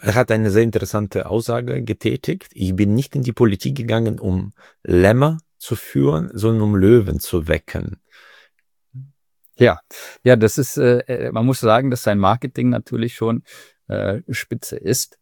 er hat eine sehr interessante Aussage getätigt. Ich bin nicht in die Politik gegangen, um Lämmer zu führen, sondern um Löwen zu wecken. Ja, das ist, man muss sagen, dass sein Marketing natürlich schon spitze ist.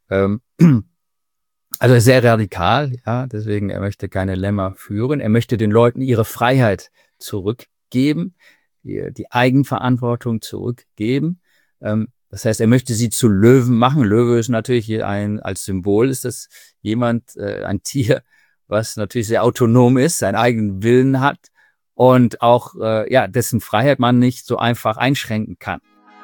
Also sehr radikal, ja, deswegen, er möchte keine Lämmer führen. Er möchte den Leuten ihre Freiheit zurückgeben, die Eigenverantwortung zurückgeben. Das heißt, er möchte sie zu Löwen machen. Löwe ist natürlich als Symbol ist das ein Tier, was natürlich sehr autonom ist, seinen eigenen Willen hat und auch, dessen Freiheit man nicht so einfach einschränken kann.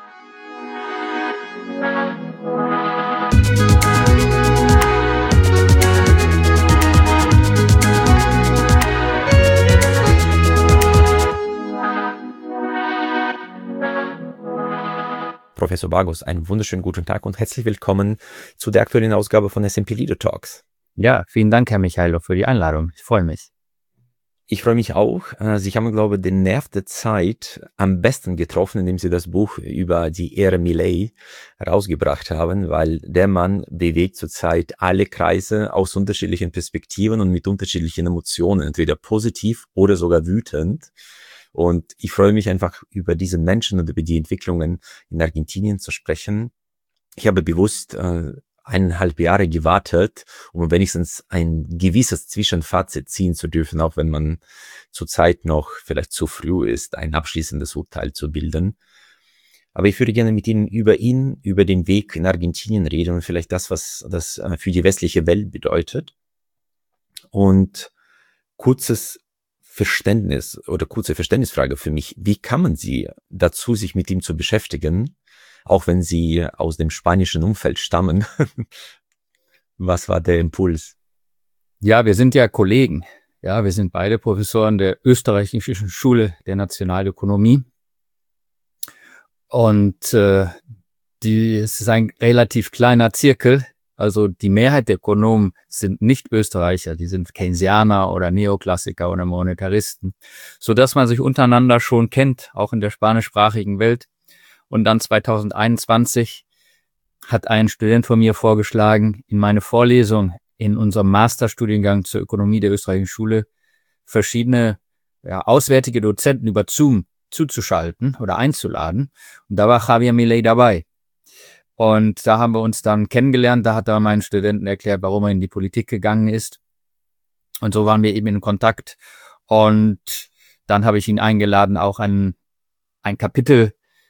Professor Bagos, einen wunderschönen guten Tag und herzlich willkommen zu der aktuellen Ausgabe von S&P Leader Talks. Ja, vielen Dank, Herr Michailo, für die Einladung. Ich freue mich. Ich freue mich auch. Sie haben, glaube ich, den Nerv der Zeit am besten getroffen, indem Sie das Buch über die Ära Milei rausgebracht haben, weil der Mann bewegt zurzeit alle Kreise aus unterschiedlichen Perspektiven und mit unterschiedlichen Emotionen, entweder positiv oder sogar wütend. Und ich freue mich einfach, über diesen Menschen und über die Entwicklungen in Argentinien zu sprechen. Ich habe bewusst 1,5 Jahre gewartet, um wenigstens ein gewisses Zwischenfazit ziehen zu dürfen, auch wenn man zurzeit noch vielleicht zu früh ist, ein abschließendes Urteil zu bilden. Aber ich würde gerne mit Ihnen über den Weg in Argentinien reden und vielleicht das, was das für die westliche Welt bedeutet. Und kurze Verständnisfrage für mich. Wie kann man Sie dazu, sich mit ihm zu beschäftigen, auch wenn Sie aus dem spanischen Umfeld stammen? Was war der Impuls? Ja, wir sind ja Kollegen. Ja, wir sind beide Professoren der Österreichischen Schule der Nationalökonomie. Und es ist ein relativ kleiner Zirkel. Also die Mehrheit der Ökonomen sind nicht Österreicher, die sind Keynesianer oder Neoklassiker oder Monetaristen, sodass man sich untereinander schon kennt, auch in der spanischsprachigen Welt. Und dann 2021 hat ein Student von mir vorgeschlagen, in meine Vorlesung in unserem Masterstudiengang zur Ökonomie der Österreichischen Schule verschiedene auswärtige Dozenten über Zoom zuzuschalten oder einzuladen. Und da war Javier Milei dabei. Und da haben wir uns dann kennengelernt. Da hat er meinen Studenten erklärt, warum er in die Politik gegangen ist. Und so waren wir eben in Kontakt. Und dann habe ich ihn eingeladen, auch ein Kapitel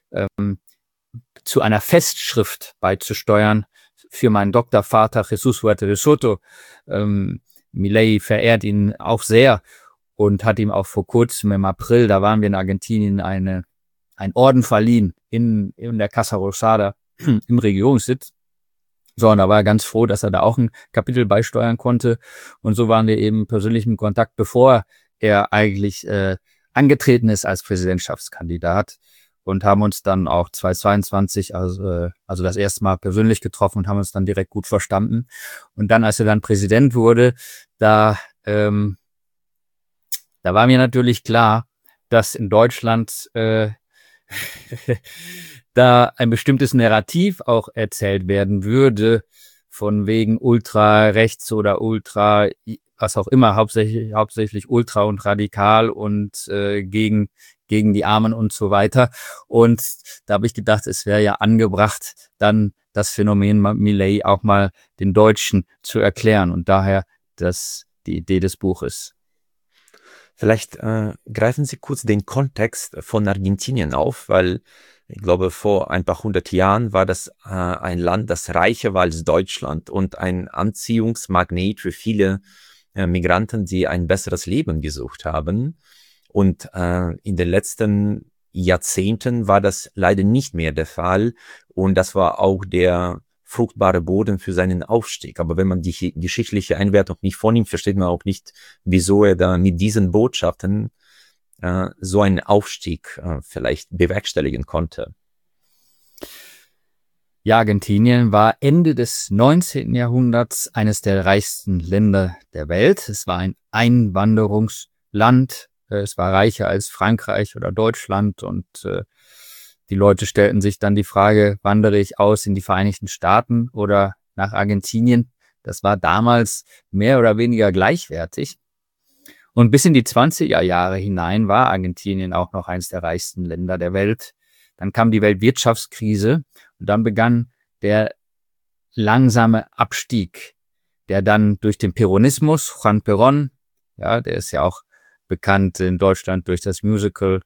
zu einer Festschrift beizusteuern für meinen Doktorvater Jesús Huerta de Soto. Milei verehrt ihn auch sehr und hat ihm auch vor kurzem im April, da waren wir in Argentinien, ein Orden verliehen in der Casa Rosada im Regierungssitz. So, und da war er ganz froh, dass er da auch ein Kapitel beisteuern konnte. Und so waren wir eben persönlich in Kontakt, bevor er eigentlich angetreten ist als Präsidentschaftskandidat, und haben uns dann auch 2022, also das erste Mal persönlich getroffen und haben uns dann direkt gut verstanden. Und dann, als er dann Präsident wurde, da war mir natürlich klar, dass in Deutschland da ein bestimmtes Narrativ auch erzählt werden würde, von wegen ultra rechts oder ultra, was auch immer, hauptsächlich ultra und radikal und gegen die Armen und so weiter. Und da habe ich gedacht, es wäre ja angebracht, dann das Phänomen Milei auch mal den Deutschen zu erklären. Und daher die Idee des Buches. Vielleicht greifen Sie kurz den Kontext von Argentinien auf, weil ich glaube, vor ein paar 100 Jahren war das ein Land, das reicher war als Deutschland und ein Anziehungsmagnet für viele Migranten, die ein besseres Leben gesucht haben. Und in den letzten Jahrzehnten war das leider nicht mehr der Fall. Und das war auch der fruchtbare Boden für seinen Aufstieg. Aber wenn man die geschichtliche Einwertung nicht vornimmt, versteht man auch nicht, wieso er da mit diesen Botschaften so einen Aufstieg vielleicht bewerkstelligen konnte. Ja, Argentinien war Ende des 19. Jahrhunderts eines der reichsten Länder der Welt. Es war ein Einwanderungsland. Es war reicher als Frankreich oder Deutschland und Die Leute stellten sich dann die Frage, wandere ich aus in die Vereinigten Staaten oder nach Argentinien? Das war damals mehr oder weniger gleichwertig. Und bis in die 20er Jahre hinein war Argentinien auch noch eines der reichsten Länder der Welt. Dann kam die Weltwirtschaftskrise und dann begann der langsame Abstieg, der dann durch den Peronismus, Juan Perón, ja, der ist ja auch bekannt in Deutschland durch das Musical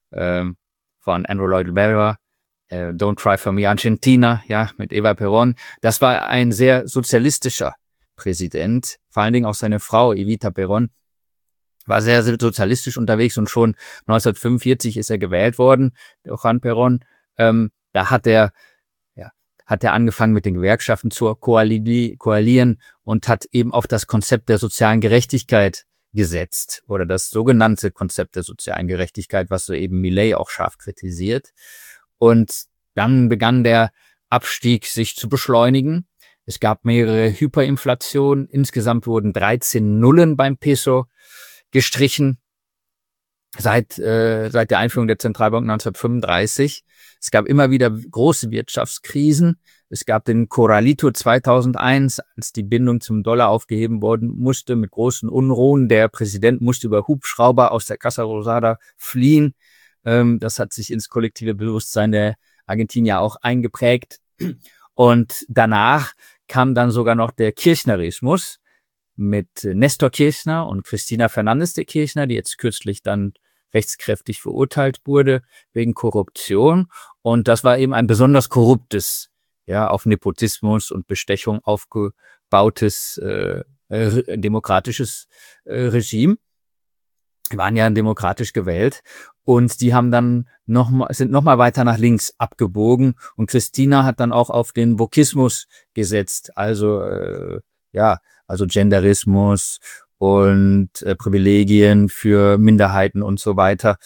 von Andrew Lloyd Webber, Don't Cry for Me Argentina, ja, mit Eva Perón. Das war ein sehr sozialistischer Präsident, vor allen Dingen auch seine Frau Evita Perón war sehr, sehr sozialistisch unterwegs und schon 1945 ist er gewählt worden, Juan Perón. Da hat er angefangen mit den Gewerkschaften zu koalieren und hat eben auf das Konzept der sozialen Gerechtigkeit gesetzt oder das sogenannte Konzept der sozialen Gerechtigkeit, was so eben Milei auch scharf kritisiert. Und dann begann der Abstieg sich zu beschleunigen. Es gab mehrere Hyperinflationen. Insgesamt wurden 13 Nullen beim Peso gestrichen seit der Einführung der Zentralbank 1935. Es gab immer wieder große Wirtschaftskrisen. Es gab den Corralito 2001, als die Bindung zum Dollar aufgeheben worden musste, mit großen Unruhen. Der Präsident musste über Hubschrauber aus der Casa Rosada fliehen. Das hat sich ins kollektive Bewusstsein der Argentinier auch eingeprägt. Und danach kam dann sogar noch der Kirchnerismus mit Néstor Kirchner und Cristina Fernández de Kirchner, die jetzt kürzlich dann rechtskräftig verurteilt wurde wegen Korruption. Und das war eben ein besonders korruptes, ja, auf Nepotismus und Bestechung aufgebautes demokratisches Regime. Die waren ja demokratisch gewählt und die haben dann sind noch mal weiter nach links abgebogen und Cristina hat dann auch auf den Wokismus gesetzt, also also Genderismus und Privilegien für Minderheiten und so weiter.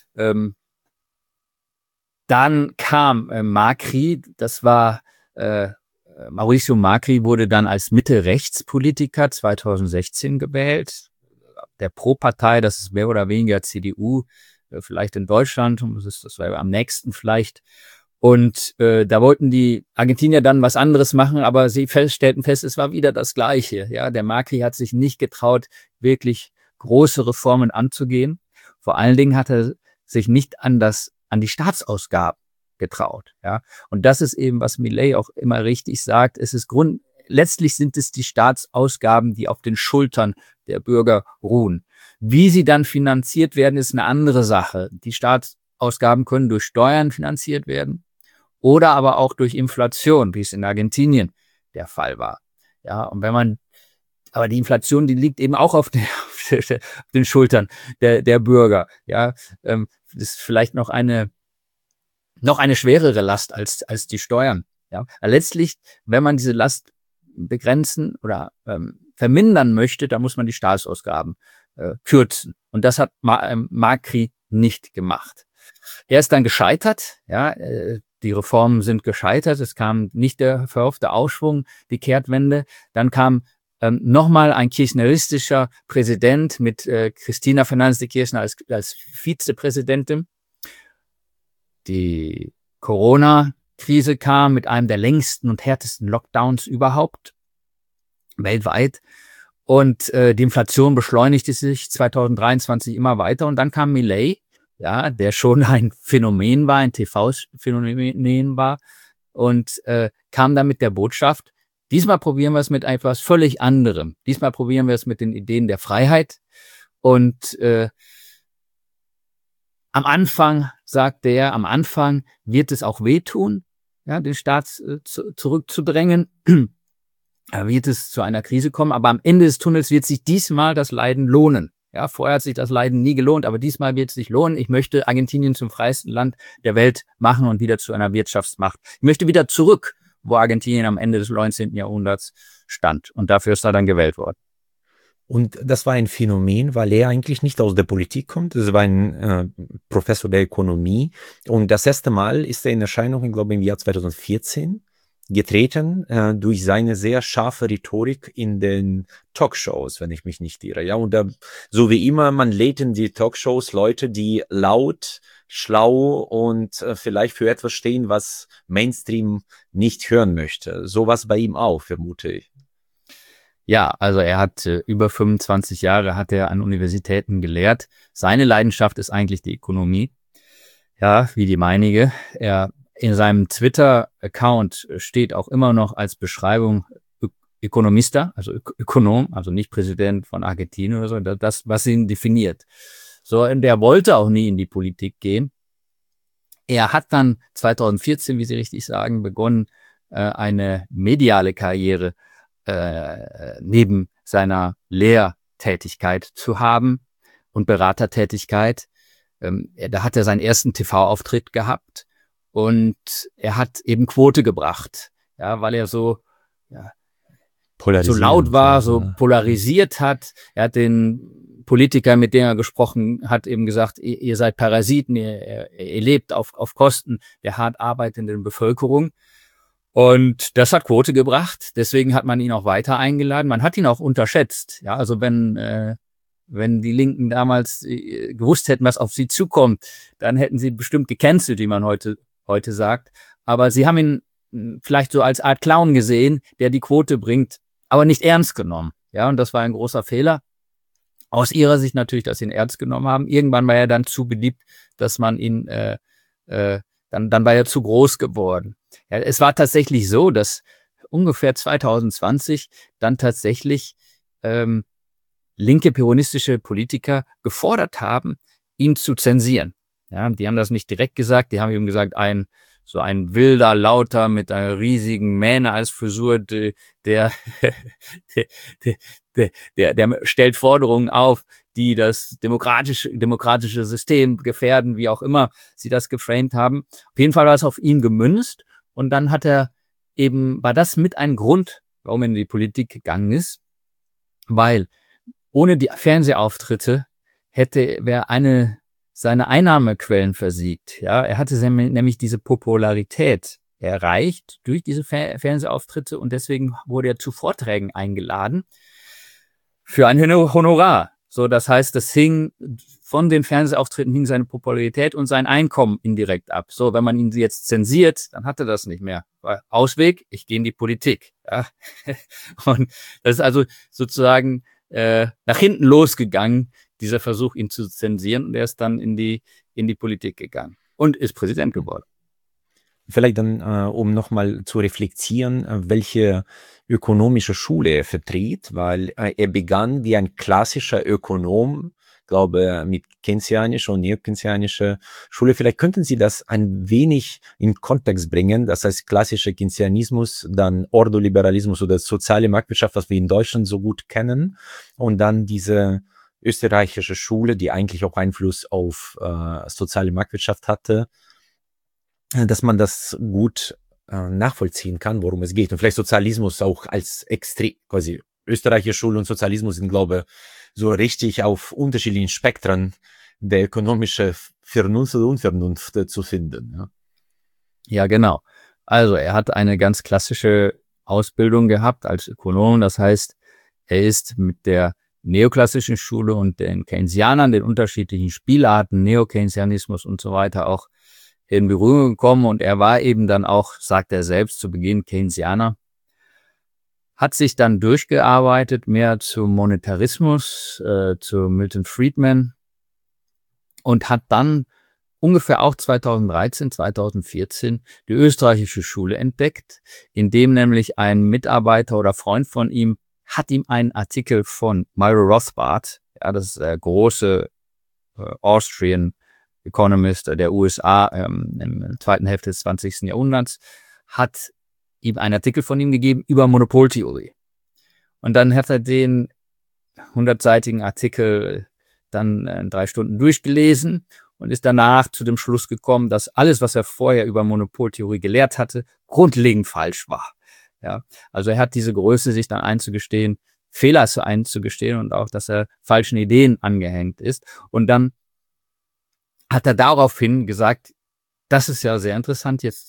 Dann kam Macri, das war Mauricio Macri wurde dann als Mitte-Rechts-Politiker 2016 gewählt. Der Pro-Partei, das ist mehr oder weniger CDU, vielleicht in Deutschland, das war am nächsten vielleicht. Und da wollten die Argentinier dann was anderes machen, aber sie stellten fest, es war wieder das Gleiche. Ja, der Macri hat sich nicht getraut, wirklich große Reformen anzugehen. Vor allen Dingen hat er sich nicht an die Staatsausgaben getraut. Ja, und das ist eben, was Milei auch immer richtig sagt. Letztlich sind es die Staatsausgaben, die auf den Schultern der Bürger ruhen. Wie sie dann finanziert werden, ist eine andere Sache. Die Staatsausgaben können durch Steuern finanziert werden oder aber auch durch Inflation, wie es in Argentinien der Fall war. Ja, und aber die Inflation, die liegt eben auch auf den Schultern der Bürger. Ja, das ist vielleicht noch eine schwerere Last als die Steuern. Ja, letztlich, wenn man diese Last begrenzen oder vermindern möchte, dann muss man die Staatsausgaben kürzen. Und das hat Macri nicht gemacht. Er ist dann gescheitert, ja, die Reformen sind gescheitert, es kam nicht der verhoffte Aufschwung, die Kehrtwende. Dann kam nochmal ein kirchneristischer Präsident mit Cristina Fernández de Kirchner als Vizepräsidentin. Die Corona-Krise kam mit einem der längsten und härtesten Lockdowns überhaupt weltweit. Und die Inflation beschleunigte sich 2023 immer weiter. Und dann kam Milei, ja, der schon ein Phänomen war, ein TV-Phänomen war, und kam dann mit der Botschaft, diesmal probieren wir es mit etwas völlig anderem. Diesmal probieren wir es mit den Ideen der Freiheit. Und am Anfang, sagt er, am Anfang wird es auch wehtun, ja, den Staat zurückzudrängen. Da wird es zu einer Krise kommen, aber am Ende des Tunnels wird sich diesmal das Leiden lohnen. Ja, vorher hat sich das Leiden nie gelohnt, aber diesmal wird es sich lohnen. Ich möchte Argentinien zum freiesten Land der Welt machen und wieder zu einer Wirtschaftsmacht. Ich möchte wieder zurück, wo Argentinien am Ende des 19. Jahrhunderts stand. Und dafür ist er dann gewählt worden. Und das war ein Phänomen, weil er eigentlich nicht aus der Politik kommt. Das war ein Professor der Ökonomie. Und das erste Mal ist er in Erscheinung, ich glaube, im Jahr 2014 getreten durch seine sehr scharfe Rhetorik in den Talkshows, wenn ich mich nicht irre. Ja, und so wie immer, man lädt in die Talkshows Leute, die laut, schlau und vielleicht für etwas stehen, was Mainstream nicht hören möchte. Sowas bei ihm auch, vermute ich. Ja, also er hat über 25 Jahre hat er an Universitäten gelehrt. Seine Leidenschaft ist eigentlich die Ökonomie. Ja, wie die meinige. In seinem Twitter-Account steht auch immer noch als Beschreibung Ökonomista, also Ökonom, also nicht Präsident von Argentinien oder so, das, was ihn definiert. So, und er wollte auch nie in die Politik gehen. Er hat dann 2014, wie Sie richtig sagen, begonnen, eine mediale Karriere neben seiner Lehrtätigkeit zu haben und Beratertätigkeit. Da hat er seinen ersten TV-Auftritt gehabt und er hat eben Quote gebracht, ja, weil er so laut war, so polarisiert hat. Er hat den Politiker, mit dem er gesprochen hat, eben gesagt, ihr seid Parasiten, ihr lebt auf Kosten der hart arbeitenden Bevölkerung. Und das hat Quote gebracht. Deswegen hat man ihn auch weiter eingeladen. Man hat ihn auch unterschätzt. Ja, also wenn die Linken damals gewusst hätten, was auf sie zukommt, dann hätten sie bestimmt gecancelt, wie man heute sagt. Aber sie haben ihn vielleicht so als Art Clown gesehen, der die Quote bringt, aber nicht ernst genommen. Ja, und das war ein großer Fehler. Aus ihrer Sicht natürlich, dass sie ihn ernst genommen haben. Irgendwann war er dann zu beliebt, dass man ihn dann war er zu groß geworden. Ja, es war tatsächlich so, dass ungefähr 2020 dann tatsächlich linke peronistische Politiker gefordert haben, ihn zu zensieren. Ja, die haben das nicht direkt gesagt, die haben ihm gesagt, so ein wilder Lauter mit einer riesigen Mähne als Frisur, der stellt Forderungen auf, die das demokratische System gefährden, wie auch immer sie das geframed haben. Auf jeden Fall war es auf ihn gemünzt und dann war das mit ein Grund, warum er in die Politik gegangen ist, weil ohne die Fernsehauftritte wäre seine Einnahmequellen versiegt. Ja, er hatte nämlich diese Popularität erreicht durch diese Fernsehauftritte und deswegen wurde er zu Vorträgen eingeladen für ein Honorar. So, das heißt, von den Fernsehauftritten hing seine Popularität und sein Einkommen indirekt ab. So, wenn man ihn jetzt zensiert, dann hat er das nicht mehr. Ausweg, ich gehe in die Politik. Ja. Und das ist also sozusagen nach hinten losgegangen, dieser Versuch, ihn zu zensieren, und er ist dann in die Politik gegangen und ist Präsident geworden. Vielleicht dann, um nochmal zu reflektieren, welche ökonomische Schule er vertritt, weil er begann wie ein klassischer Ökonom, glaube mit keynesianischer und neokeynesianischer Schule. Vielleicht könnten Sie das ein wenig in Kontext bringen, das heißt klassischer Keynesianismus, dann Ordoliberalismus oder soziale Marktwirtschaft, was wir in Deutschland so gut kennen, und dann diese österreichische Schule, die eigentlich auch Einfluss auf soziale Marktwirtschaft hatte, dass man das gut nachvollziehen kann, worum es geht. Und vielleicht Sozialismus auch als extrem, quasi österreichische Schule und Sozialismus sind, glaube ich, so richtig auf unterschiedlichen Spektren der ökonomischen Vernunft oder Unvernunft zu finden. Ja. Ja, genau. Also er hat eine ganz klassische Ausbildung gehabt als Ökonom. Das heißt, er ist mit der neoklassischen Schule und den Keynesianern, den unterschiedlichen Spielarten, Neokeynesianismus und so weiter auch in Berührung gekommen. Und er war eben dann auch, sagt er selbst, zu Beginn Keynesianer. Hat sich dann durchgearbeitet, mehr zum Monetarismus, zu Milton Friedman, und hat dann ungefähr auch 2013, 2014 die österreichische Schule entdeckt, in dem nämlich ein Mitarbeiter oder Freund von ihm hat ihm einen Artikel von Murray Rothbard, ja, das ist der große Austrian Economist der USA im zweiten Hälfte des 20. Jahrhunderts, hat ihm einen Artikel von ihm gegeben über Monopoltheorie. Und dann hat er den 100-seitigen Artikel dann in 3 Stunden durchgelesen und ist danach zu dem Schluss gekommen, dass alles, was er vorher über Monopoltheorie gelehrt hatte, grundlegend falsch war. Ja, also er hat diese Größe, sich dann einzugestehen, Fehler einzugestehen und auch, dass er falschen Ideen angehängt ist. Und dann hat er daraufhin gesagt, das ist ja sehr interessant, jetzt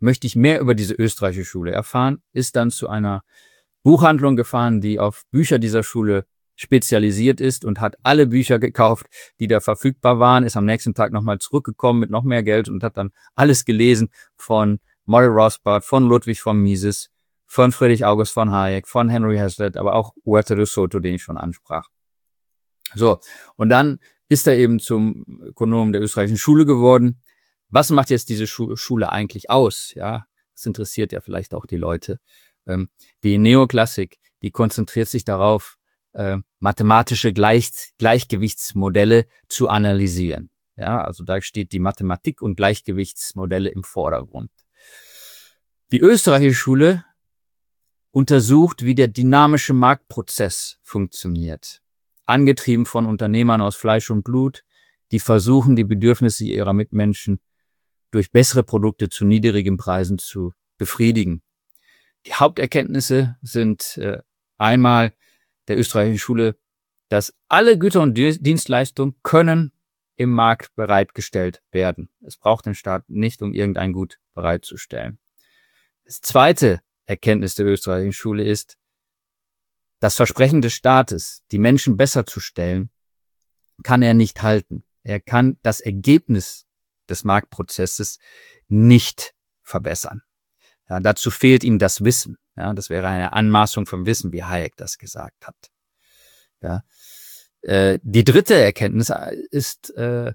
möchte ich mehr über diese österreichische Schule erfahren, ist dann zu einer Buchhandlung gefahren, die auf Bücher dieser Schule spezialisiert ist und hat alle Bücher gekauft, die da verfügbar waren, ist am nächsten Tag nochmal zurückgekommen mit noch mehr Geld und hat dann alles gelesen von Murray Rothbard, von Ludwig von Mises, von Friedrich August von Hayek, von Henry Hazlitt, aber auch Huerta de Soto, den ich schon ansprach. So, und dann ist er eben zum Ökonom der österreichischen Schule geworden. Was macht jetzt diese Schule eigentlich aus? Ja, das interessiert ja vielleicht auch die Leute. Die Neoklassik, die konzentriert sich darauf, mathematische Gleichgewichtsmodelle zu analysieren. Ja, also da steht die Mathematik und Gleichgewichtsmodelle im Vordergrund. Die österreichische Schule untersucht, wie der dynamische Marktprozess funktioniert. Angetrieben von Unternehmern aus Fleisch und Blut, die versuchen, die Bedürfnisse ihrer Mitmenschen durch bessere Produkte zu niedrigen Preisen zu befriedigen. Die Haupterkenntnisse sind einmal der österreichischen Schule, dass alle Güter und Dienstleistungen können im Markt bereitgestellt werden. Es braucht den Staat nicht, um irgendein Gut bereitzustellen. Das zweite Erkenntnis der österreichischen Schule ist, das Versprechen des Staates, die Menschen besser zu stellen, kann er nicht halten. Er kann das Ergebnis des Marktprozesses nicht verbessern. Ja, dazu fehlt ihm das Wissen. Ja, das wäre eine Anmaßung vom Wissen, wie Hayek das gesagt hat. Ja. Die dritte Erkenntnis ist, es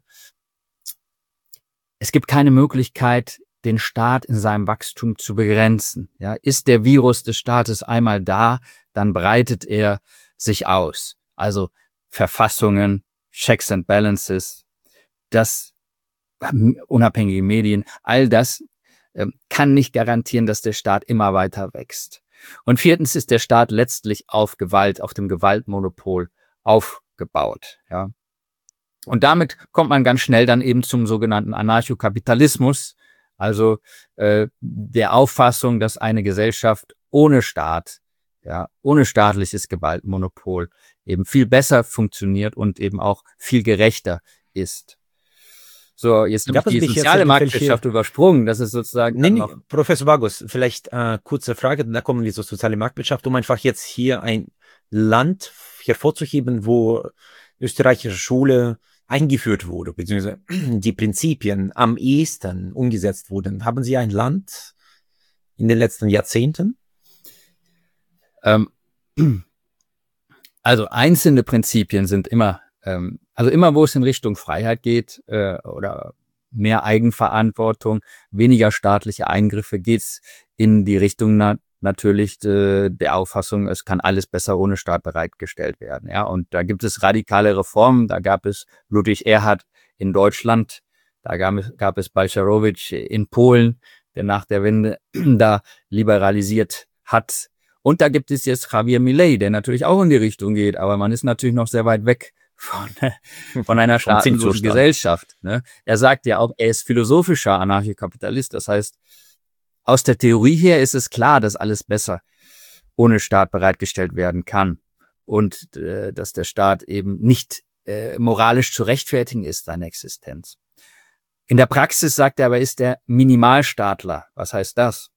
gibt keine Möglichkeit, den Staat in seinem Wachstum zu begrenzen. Ja, ist der Virus des Staates einmal da, dann breitet er sich aus. Also Verfassungen, Checks and Balances, das unabhängige Medien, all das kann nicht garantieren, dass der Staat immer weiter wächst. Und viertens ist der Staat letztlich auf Gewalt, auf dem Gewaltmonopol aufgebaut. Ja. Und damit kommt man ganz schnell dann eben zum sogenannten Anarchokapitalismus, also der Auffassung, dass eine Gesellschaft ohne Staat, ja, ohne staatliches Gewaltmonopol eben viel besser funktioniert und eben auch viel gerechter ist. So, jetzt habe ich die soziale Marktwirtschaft übersprungen. Das ist sozusagen noch Professor Vargus, vielleicht kurze Frage, da kommen wir zur sozialen Marktwirtschaft, um einfach jetzt hier ein Land hervorzuheben, wo österreichische Schule eingeführt wurde, beziehungsweise die Prinzipien am ehesten umgesetzt wurden. Haben Sie ein Land in den letzten Jahrzehnten? Also einzelne Prinzipien sind immer, also immer, wo es in Richtung Freiheit geht oder mehr Eigenverantwortung, weniger staatliche Eingriffe, geht's in die Richtung natürlich der Auffassung, es kann alles besser ohne Staat bereitgestellt werden. Ja, und da gibt es radikale Reformen. Da gab es Ludwig Erhard in Deutschland, da gab es Balcerowicz in Polen, der nach der Wende da liberalisiert hat. Und da gibt es jetzt Javier Milei, der natürlich auch in die Richtung geht, aber man ist natürlich noch sehr weit weg von einer staatenlosen Gesellschaft. Ne? Er sagt ja auch, er ist philosophischer Anarchokapitalist. Das heißt, aus der Theorie her ist es klar, dass alles besser ohne Staat bereitgestellt werden kann und dass der Staat eben nicht moralisch zu rechtfertigen ist, seine Existenz. In der Praxis, sagt er aber, ist er Minimalstaatler. Was heißt das?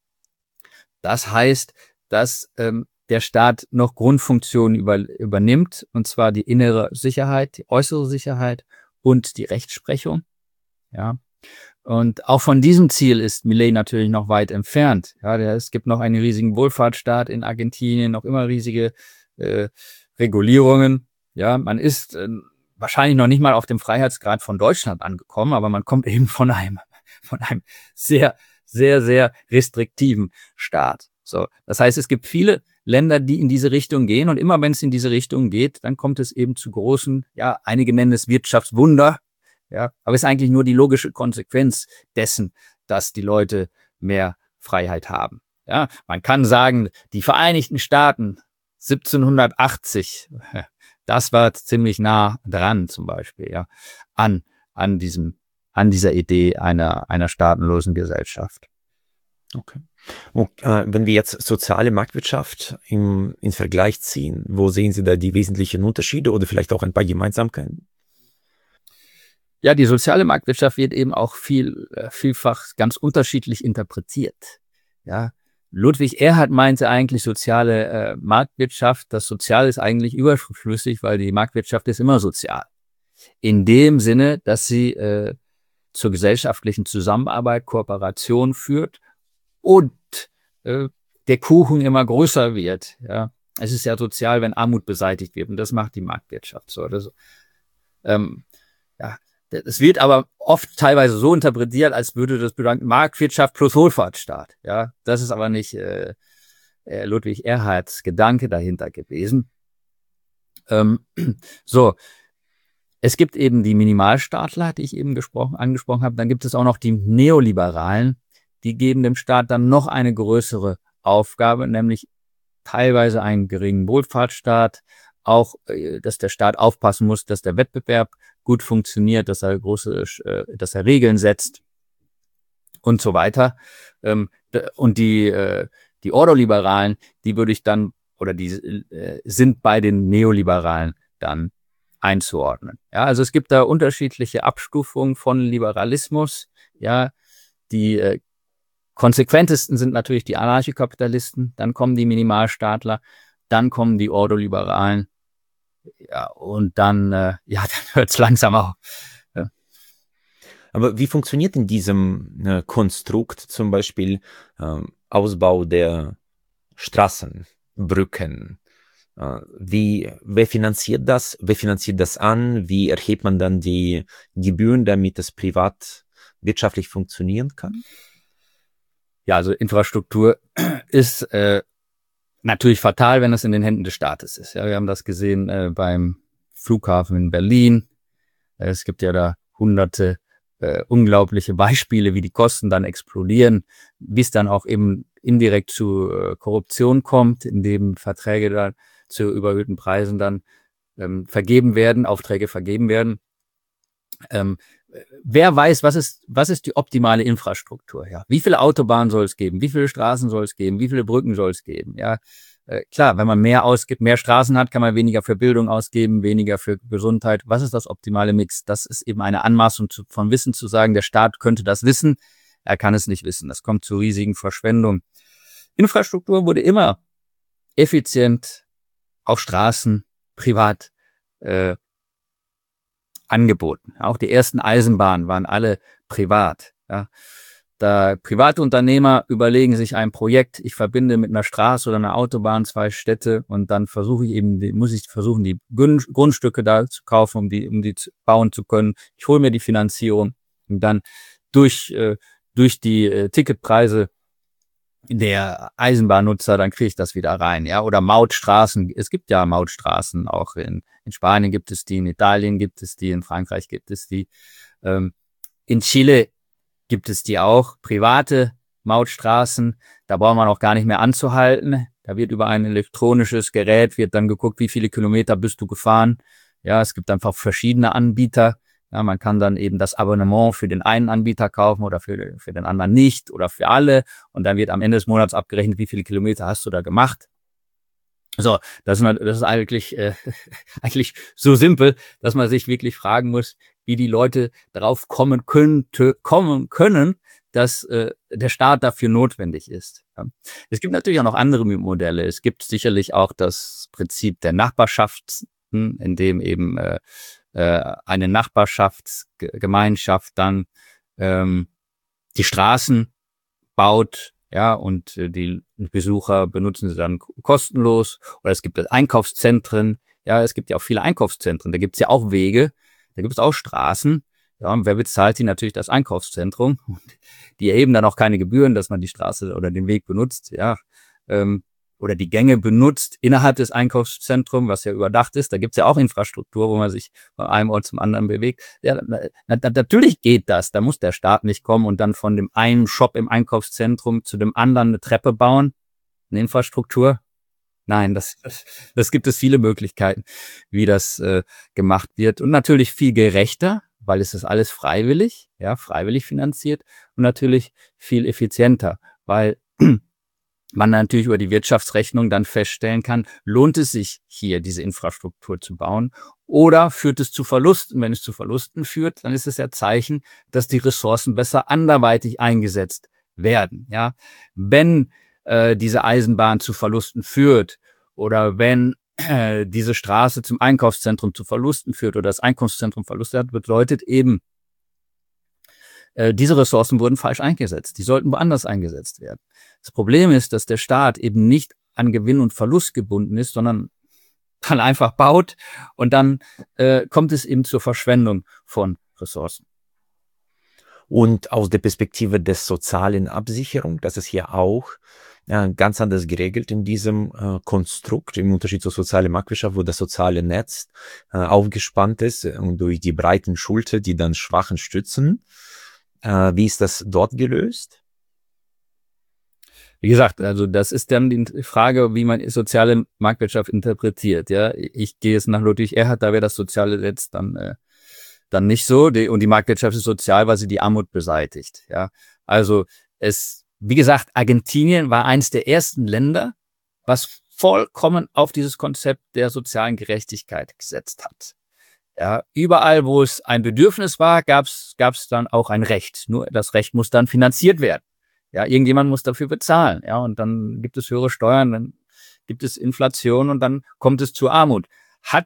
Das heißt, dass der Staat noch Grundfunktionen übernimmt, und zwar die innere Sicherheit, die äußere Sicherheit und die Rechtsprechung. Ja. Und auch von diesem Ziel ist Milei natürlich noch weit entfernt. Ja, es gibt noch einen riesigen Wohlfahrtsstaat in Argentinien, noch immer riesige Regulierungen. Ja, man ist wahrscheinlich noch nicht mal auf dem Freiheitsgrad von Deutschland angekommen, aber man kommt eben von einem sehr, sehr, sehr restriktiven Staat. So, das heißt, es gibt viele Länder, die in diese Richtung gehen, und immer wenn es in diese Richtung geht, dann kommt es eben zu großen, ja, einige nennen es Wirtschaftswunder, ja, aber es ist eigentlich nur die logische Konsequenz dessen, dass die Leute mehr Freiheit haben. Ja, man kann sagen, die Vereinigten Staaten 1780, das war ziemlich nah dran, zum Beispiel, ja, an dieser Idee einer staatenlosen Gesellschaft. Okay. Und, wenn wir jetzt soziale Marktwirtschaft in Vergleich ziehen, wo sehen Sie da die wesentlichen Unterschiede oder vielleicht auch ein paar Gemeinsamkeiten? Ja, die soziale Marktwirtschaft wird eben auch vielfach ganz unterschiedlich interpretiert. Ja, Ludwig Erhard meinte eigentlich soziale Marktwirtschaft. Das Sozial ist eigentlich überflüssig, weil die Marktwirtschaft ist immer sozial. In dem Sinne, dass sie zur gesellschaftlichen Zusammenarbeit, Kooperation führt und der Kuchen immer größer wird. Ja, es ist ja sozial, wenn Armut beseitigt wird, und das macht die Marktwirtschaft so oder so. Ja, es wird aber oft teilweise so interpretiert, als würde das bedeuten Marktwirtschaft plus Wohlfahrtsstaat. Ja, das ist aber nicht Ludwig Erhards Gedanke dahinter gewesen. So, es gibt eben die Minimalstaatler, die ich eben angesprochen habe. Dann gibt es auch noch die Neoliberalen, die geben dem Staat dann noch eine größere Aufgabe, nämlich teilweise einen geringen Wohlfahrtsstaat, auch, dass der Staat aufpassen muss, dass der Wettbewerb gut funktioniert, dass er Regeln setzt und so weiter. Und die Ordoliberalen, die würde ich dann, oder die sind bei den Neoliberalen dann einzuordnen. Ja, also es gibt da unterschiedliche Abstufungen von Liberalismus. Ja, die konsequentesten sind natürlich die Anarchokapitalisten, dann kommen die Minimalstaatler, dann kommen die Ordoliberalen. Ja, und dann, dann hört es langsam auf. Ja. Aber wie funktioniert in diesem Konstrukt zum Beispiel Ausbau der Straßen, Brücken? Wer finanziert das? Wer finanziert das an? Wie erhebt man dann die Gebühren, damit es privat wirtschaftlich funktionieren kann? Ja, also Infrastruktur ist natürlich fatal, wenn es in den Händen des Staates ist. Ja, wir haben das gesehen beim Flughafen in Berlin. Es gibt ja da hunderte unglaubliche Beispiele, wie die Kosten dann explodieren, bis dann auch eben indirekt zu Korruption kommt, indem Verträge dann zu überhöhten Preisen dann vergeben werden, Aufträge vergeben werden. Wer weiß, was ist die optimale Infrastruktur? Ja, wie viele Autobahnen soll es geben? Wie viele Straßen soll es geben? Wie viele Brücken soll es geben? Ja, klar, wenn man mehr ausgibt, mehr Straßen hat, kann man weniger für Bildung ausgeben, weniger für Gesundheit. Was ist das optimale Mix? Das ist eben eine Anmaßung von Wissen zu sagen, der Staat könnte das wissen. Er kann es nicht wissen. Das kommt zu riesigen Verschwendungen. Infrastruktur wurde immer effizient auf Straßen, privat angeboten. Auch die ersten Eisenbahnen waren alle privat. Ja. Da private Unternehmer überlegen sich ein Projekt, ich verbinde mit einer Straße oder einer Autobahn zwei Städte und dann muss ich versuchen, die Grundstücke da zu kaufen, um die bauen zu können. Ich hole mir die Finanzierung und dann durch die Ticketpreise der Eisenbahnnutzer, dann kriege ich das wieder rein, ja, oder Mautstraßen. Es gibt ja Mautstraßen, auch in Spanien gibt es die, in Italien gibt es die, in Frankreich gibt es die, in Chile gibt es die auch, private Mautstraßen, da braucht man auch gar nicht mehr anzuhalten, da wird über ein elektronisches Gerät, wird dann geguckt, wie viele Kilometer bist du gefahren, ja, es gibt einfach verschiedene Anbieter. Ja, man kann dann eben das Abonnement für den einen Anbieter kaufen oder für den anderen nicht oder für alle. Und dann wird am Ende des Monats abgerechnet, wie viele Kilometer hast du da gemacht. So, das ist eigentlich so simpel, dass man sich wirklich fragen muss, wie die Leute darauf kommen können, dass der Staat dafür notwendig ist. Ja. Es gibt natürlich auch noch andere Modelle. Es gibt sicherlich auch das Prinzip der Nachbarschaften, in dem eben eine Nachbarschaftsgemeinschaft dann die Straßen baut, ja, und die Besucher benutzen sie dann kostenlos. Oder es gibt Einkaufszentren, ja, es gibt ja auch viele Einkaufszentren, da gibt es ja auch Wege, da gibt es auch Straßen, ja, und wer bezahlt die? Natürlich das Einkaufszentrum. Die erheben dann auch keine Gebühren, dass man die Straße oder den Weg benutzt, ja, oder die Gänge benutzt innerhalb des Einkaufszentrums, was ja überdacht ist. Da gibt's ja auch Infrastruktur, wo man sich von einem Ort zum anderen bewegt. Ja, natürlich geht das. Da muss der Staat nicht kommen und dann von dem einen Shop im Einkaufszentrum zu dem anderen eine Treppe bauen, eine Infrastruktur. Nein, das gibt es viele Möglichkeiten, wie das gemacht wird. Und natürlich viel gerechter, weil es ist alles freiwillig, ja, freiwillig finanziert und natürlich viel effizienter, weil man natürlich über die Wirtschaftsrechnung dann feststellen kann, lohnt es sich hier, diese Infrastruktur zu bauen, oder führt es zu Verlusten? Wenn es zu Verlusten führt, dann ist es ja Zeichen, dass die Ressourcen besser anderweitig eingesetzt werden. Ja, wenn diese Eisenbahn zu Verlusten führt oder wenn diese Straße zum Einkaufszentrum zu Verlusten führt oder das Einkaufszentrum Verluste hat, bedeutet eben, diese Ressourcen wurden falsch eingesetzt. Die sollten woanders eingesetzt werden. Das Problem ist, dass der Staat eben nicht an Gewinn und Verlust gebunden ist, sondern dann einfach baut und dann kommt es eben zur Verschwendung von Ressourcen. Und aus der Perspektive des sozialen Absicherung, das ist hier auch ganz anders geregelt in diesem Konstrukt, im Unterschied zur sozialen Marktwirtschaft, wo das soziale Netz aufgespannt ist und durch die breiten Schulter, die dann Schwachen stützen. Wie ist das dort gelöst? Wie gesagt, also das ist dann die Frage, wie man soziale Marktwirtschaft interpretiert. Ja, ich gehe jetzt nach Ludwig Erhard, da wäre das soziale Netz dann nicht so. Und die Marktwirtschaft ist sozial, weil sie die Armut beseitigt. Ja, also wie gesagt, Argentinien war eines der ersten Länder, was vollkommen auf dieses Konzept der sozialen Gerechtigkeit gesetzt hat. Ja, überall, wo es ein Bedürfnis war, gab's dann auch ein Recht. Nur das Recht muss dann finanziert werden. Ja, irgendjemand muss dafür bezahlen. Ja, und dann gibt es höhere Steuern, dann gibt es Inflation und dann kommt es zur Armut. Hat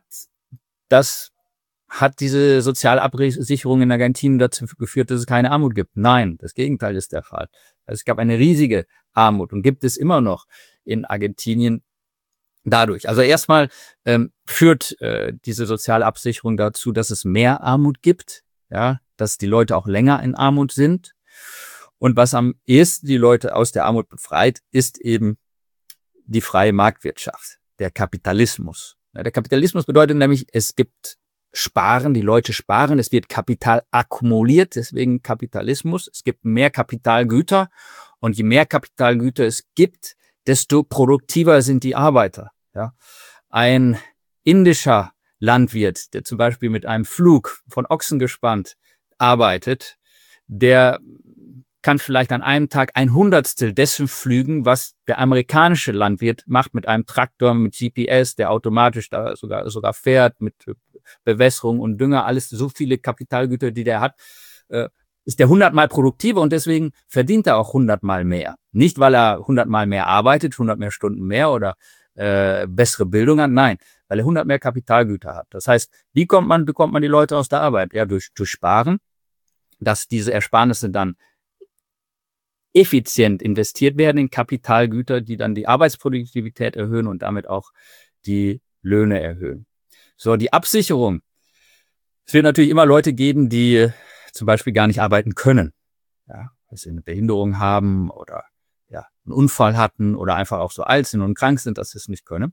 diese Sozialabsicherung in Argentinien dazu geführt, dass es keine Armut gibt? Nein, das Gegenteil ist der Fall. Also es gab eine riesige Armut und gibt es immer noch in Argentinien dadurch. Also erstmal führt diese soziale Absicherung dazu, dass es mehr Armut gibt, ja, dass die Leute auch länger in Armut sind. Und was am ehesten die Leute aus der Armut befreit, ist eben die freie Marktwirtschaft, der Kapitalismus. Ja, der Kapitalismus bedeutet nämlich, es gibt Sparen, die Leute sparen, es wird Kapital akkumuliert, deswegen Kapitalismus. Es gibt mehr Kapitalgüter und je mehr Kapitalgüter es gibt, desto produktiver sind die Arbeiter. Ja, ein indischer Landwirt, der zum Beispiel mit einem Flug von Ochsen gespannt arbeitet, der kann vielleicht an einem Tag 1/100 dessen pflügen, was der amerikanische Landwirt macht mit einem Traktor, mit GPS, der automatisch da sogar fährt, mit Bewässerung und Dünger, alles so viele Kapitalgüter, die der hat, ist der 100-mal produktiver und deswegen verdient er auch 100-mal mehr. Nicht, weil er 100-mal mehr arbeitet, 100 mehr Stunden mehr oder bessere Bildung hat, nein, weil er 100 mehr Kapitalgüter hat. Das heißt, wie bekommt man die Leute aus der Arbeit? Ja, durch Sparen, dass diese Ersparnisse dann effizient investiert werden in Kapitalgüter, die dann die Arbeitsproduktivität erhöhen und damit auch die Löhne erhöhen. So, die Absicherung. Es wird natürlich immer Leute geben, die zum Beispiel gar nicht arbeiten können. Ja, weil sie eine Behinderung haben oder ja, einen Unfall hatten oder einfach auch so alt sind und krank sind, dass sie es nicht können.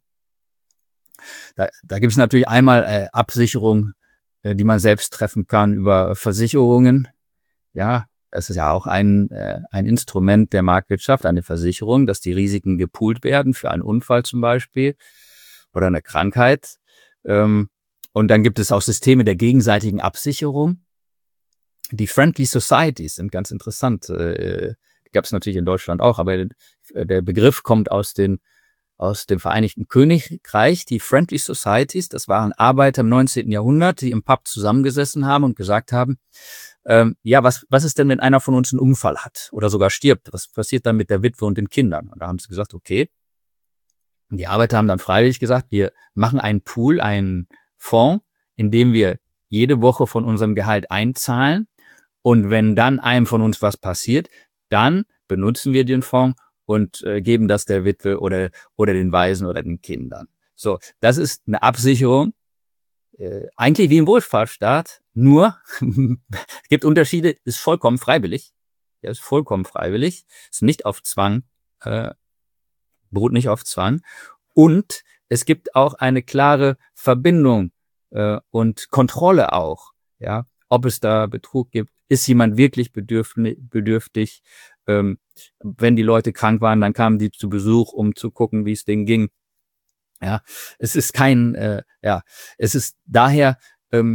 Da gibt es natürlich einmal Absicherung, die man selbst treffen kann über Versicherungen. Ja, es ist ja auch ein Instrument der Marktwirtschaft, eine Versicherung, dass die Risiken gepoolt werden für einen Unfall zum Beispiel oder eine Krankheit. Und dann gibt es auch Systeme der gegenseitigen Absicherung. Die Friendly Societies sind ganz interessant. Gab es natürlich in Deutschland auch, aber der Begriff kommt aus dem Vereinigten Königreich. Die Friendly Societies, das waren Arbeiter im 19. Jahrhundert, die im Pub zusammengesessen haben und gesagt haben, ja, was ist denn, wenn einer von uns einen Unfall hat oder sogar stirbt? Was passiert dann mit der Witwe und den Kindern? Und da haben sie gesagt, okay. Und die Arbeiter haben dann freiwillig gesagt, wir machen einen Pool, einen Fonds, in dem wir jede Woche von unserem Gehalt einzahlen. Und wenn dann einem von uns was passiert, dann benutzen wir den Fonds und geben das der Witwe oder den Waisen oder den Kindern. So, das ist eine Absicherung, eigentlich wie im Wohlfahrtsstaat, nur es gibt Unterschiede, ist vollkommen freiwillig. Ja, ist vollkommen freiwillig, ist nicht auf Zwang, beruht nicht auf Zwang. Und es gibt auch eine klare Verbindung und Kontrolle auch, ja, ob es da Betrug gibt, ist jemand wirklich bedürftig. Wenn die Leute krank waren, dann kamen die zu Besuch, um zu gucken, wie es denen ging. Ja, es ist es ist daher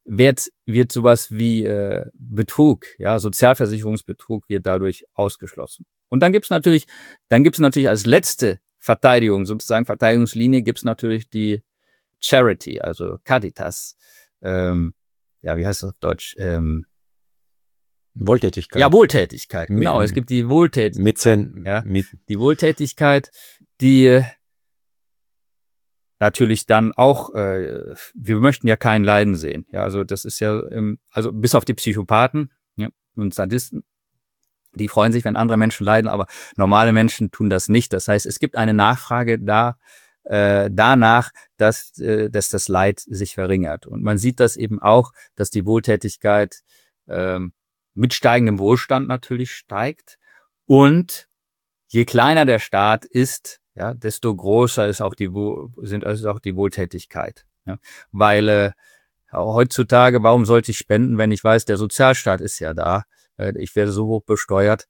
wird sowas wie Betrug, ja, Sozialversicherungsbetrug wird dadurch ausgeschlossen. Und dann gibt's natürlich als letzte Verteidigung, sozusagen Verteidigungslinie, gibt's natürlich die Charity, also Caritas. Ja, wie heißt das auf Deutsch? Wohltätigkeit. Ja, Wohltätigkeit, genau. Es gibt die Wohltätigkeit. Die Wohltätigkeit, die natürlich dann auch, wir möchten ja kein Leiden sehen. Ja, also das ist ja, also bis auf die Psychopathen, ja, und Sadisten, die freuen sich, wenn andere Menschen leiden, aber normale Menschen tun das nicht. Das heißt, es gibt eine Nachfrage danach, dass das Leid sich verringert. Und man sieht das eben auch, dass die Wohltätigkeit mit steigendem Wohlstand natürlich steigt. Und je kleiner der Staat ist, ja, desto größer ist auch die Wohltätigkeit. Ja. Weil heutzutage, warum sollte ich spenden, wenn ich weiß, der Sozialstaat ist ja da, ich werde so hoch besteuert,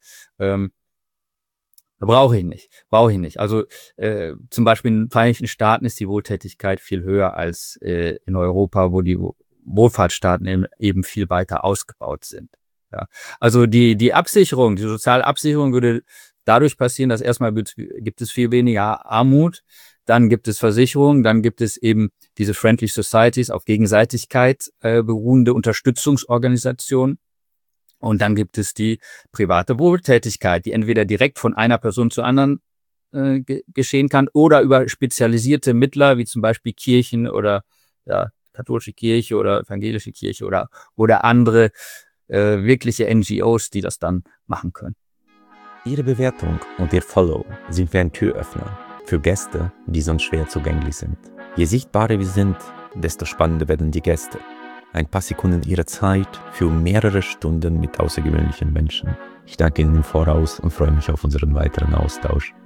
brauche ich nicht. Also zum Beispiel in den Vereinigten Staaten ist die Wohltätigkeit viel höher als in Europa, wo die Wohlfahrtsstaaten eben viel weiter ausgebaut sind. Ja. Also die Absicherung, die soziale Absicherung würde dadurch passieren, dass erstmal gibt es viel weniger Armut, dann gibt es Versicherungen, dann gibt es eben diese Friendly Societies, auf Gegenseitigkeit beruhende Unterstützungsorganisationen. Und dann gibt es die private Wohltätigkeit, die entweder direkt von einer Person zur anderen geschehen kann oder über spezialisierte Mittler, wie zum Beispiel Kirchen oder ja, katholische Kirche oder evangelische Kirche oder andere wirkliche NGOs, die das dann machen können. Ihre Bewertung und Ihr Follow sind wie ein Türöffner für Gäste, die sonst schwer zugänglich sind. Je sichtbarer wir sind, desto spannender werden die Gäste. Ein paar Sekunden Ihrer Zeit für mehrere Stunden mit außergewöhnlichen Menschen. Ich danke Ihnen im Voraus und freue mich auf unseren weiteren Austausch.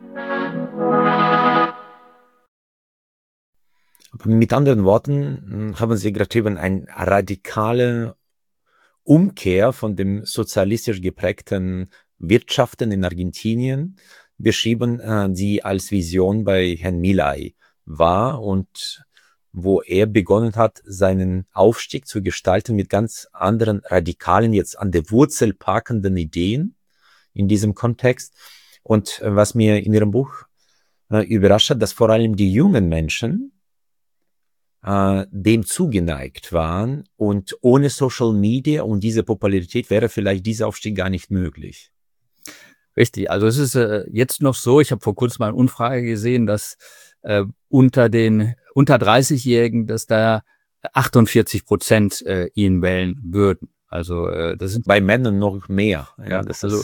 Aber mit anderen Worten haben Sie gerade eben eine radikale Umkehr von dem sozialistisch geprägten Wirtschaften in Argentinien beschrieben, die als Vision bei Herrn Milei war und wo er begonnen hat, seinen Aufstieg zu gestalten mit ganz anderen radikalen, jetzt an der Wurzel packenden Ideen in diesem Kontext. Und was mir in Ihrem Buch überrascht hat, dass vor allem die jungen Menschen dem zugeneigt waren und ohne Social Media und diese Popularität wäre vielleicht dieser Aufstieg gar nicht möglich. Richtig, also es ist jetzt noch so, ich habe vor kurzem mal eine Umfrage gesehen, dass unter 30-Jährigen, dass da 48% ihn wählen würden. Also das sind bei Männern noch mehr. Ja, das also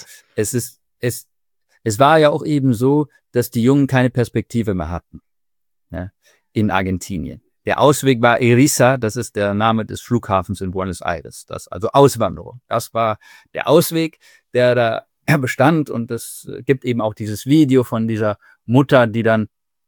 es war ja auch eben so, dass die Jungen keine Perspektive mehr hatten, ja, in Argentinien. Der Ausweg war Eriza, das ist der Name des Flughafens in Buenos Aires. Also Auswanderung. Das war der Ausweg, der da bestand. Und es gibt eben auch dieses Video von dieser Mutter, die dann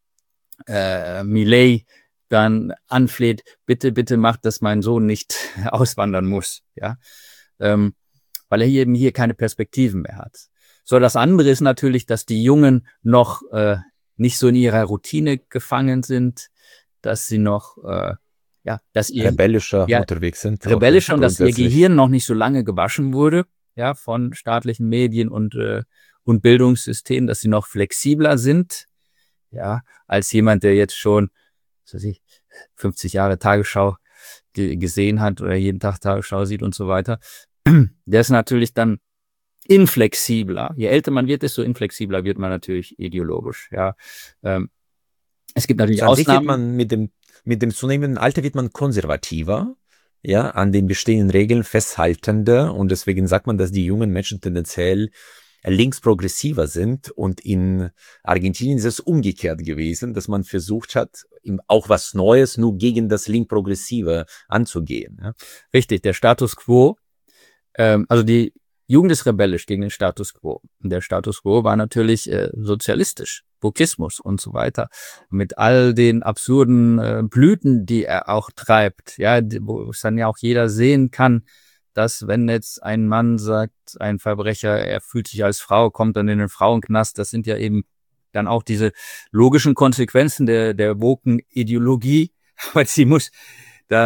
Milei dann anfleht, bitte, bitte macht, dass mein Sohn nicht auswandern muss. Ja, weil er hier keine Perspektiven mehr hat. So, das andere ist natürlich, dass die Jungen noch nicht so in ihrer Routine gefangen sind, dass sie noch dass ihr rebellischer unterwegs sind. Rebellischer und dass ihr Gehirn noch nicht so lange gewaschen wurde, ja, von staatlichen Medien und Bildungssystemen, dass sie noch flexibler sind, ja, als jemand, der jetzt schon 50 Jahre Tagesschau gesehen hat oder jeden Tag Tagesschau sieht und so weiter. Der ist natürlich dann inflexibler. Je älter man wird, desto inflexibler wird man natürlich ideologisch, ja. Es gibt natürlich Ausnahmen. Wird man mit dem zunehmenden Alter wird man konservativer, ja, an den bestehenden Regeln festhaltender und deswegen sagt man, dass die jungen Menschen tendenziell linksprogressiver sind und in Argentinien ist es umgekehrt gewesen, dass man versucht hat, auch was Neues nur gegen das Linkprogressive anzugehen. Ja. Richtig, der Status quo, also die Jugend ist rebellisch gegen den Status quo. Und der Status quo war natürlich sozialistisch, Wokismus und so weiter. Mit all den absurden Blüten, die er auch treibt, ja, wo es dann ja auch jeder sehen kann, dass wenn jetzt ein Mann sagt, ein Verbrecher, er fühlt sich als Frau, kommt dann in den Frauenknast, das sind ja eben dann auch diese logischen Konsequenzen der woken Ideologie, weil sie muss da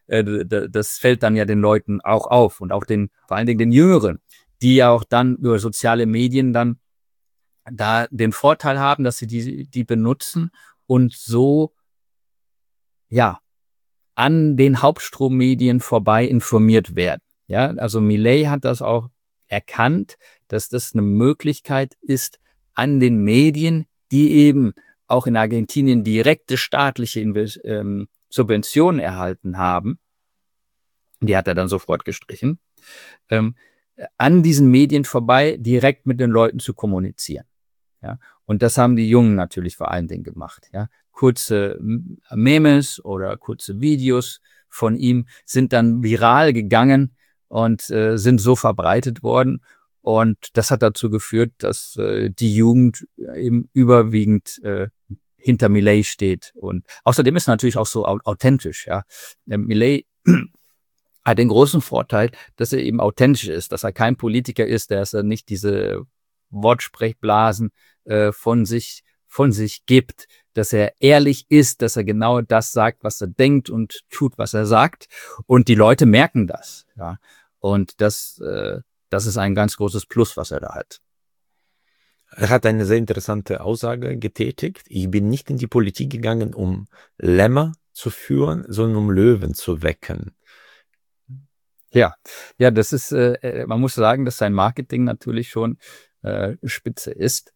das fällt dann ja den Leuten auch auf und auch vor allen Dingen den Jüngeren, die ja auch dann über soziale Medien dann da den Vorteil haben, dass sie die benutzen und so, ja, an den Hauptstrummedien vorbei informiert werden. Ja, also Milei hat das auch erkannt, dass das eine Möglichkeit ist, an den Medien, die eben auch in Argentinien direkte staatliche Subventionen erhalten haben, die hat er dann sofort gestrichen, an diesen Medien vorbei direkt mit den Leuten zu kommunizieren. Ja, und das haben die Jungen natürlich vor allen Dingen gemacht. Ja, kurze Memes oder kurze Videos von ihm sind dann viral gegangen und sind so verbreitet worden. Und das hat dazu geführt, dass die Jugend eben überwiegend hinter Milei steht. Und außerdem ist natürlich auch so authentisch. Ja, Milei hat den großen Vorteil, dass er eben authentisch ist, dass er kein Politiker ist, dass er nicht diese Wortsprechblasen von sich gibt, dass er ehrlich ist, dass er genau das sagt, was er denkt und tut, was er sagt. Und die Leute merken das. Ja. Und das ist ein ganz großes Plus, was er da hat. Er hat eine sehr interessante Aussage getätigt. Ich bin nicht in die Politik gegangen, um Lämmer zu führen, sondern um Löwen zu wecken. Ja, das ist, man muss sagen, dass sein Marketing natürlich schon spitze ist.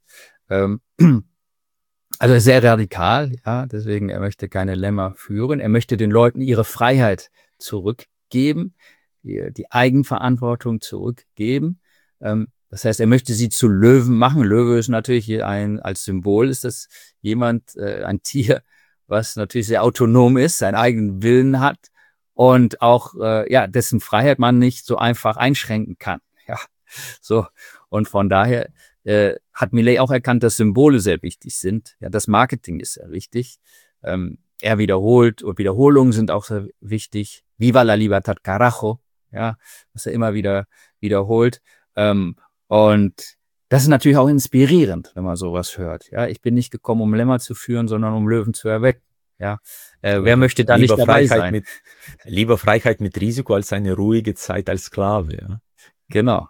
Also sehr radikal, ja, deswegen, er möchte keine Lämmer führen. Er möchte den Leuten ihre Freiheit zurückgeben, die Eigenverantwortung zurückgeben. Das heißt, er möchte sie zu Löwen machen. Löwe ist natürlich als Symbol ist das ein Tier, was natürlich sehr autonom ist, seinen eigenen Willen hat und auch, dessen Freiheit man nicht so einfach einschränken kann. Ja, so. Und von daher hat Milei auch erkannt, dass Symbole sehr wichtig sind. Ja, das Marketing ist sehr wichtig. Er wiederholt und Wiederholungen sind auch sehr wichtig. Viva la libertad, carajo. Ja, was er immer wieder wiederholt. Und das ist natürlich auch inspirierend, wenn man sowas hört. Ja, ich bin nicht gekommen, um Lämmer zu führen, sondern um Löwen zu erwecken. Ja, wer möchte da nicht dabei sein? Lieber Freiheit mit Risiko als eine ruhige Zeit als Sklave. Ja? Genau.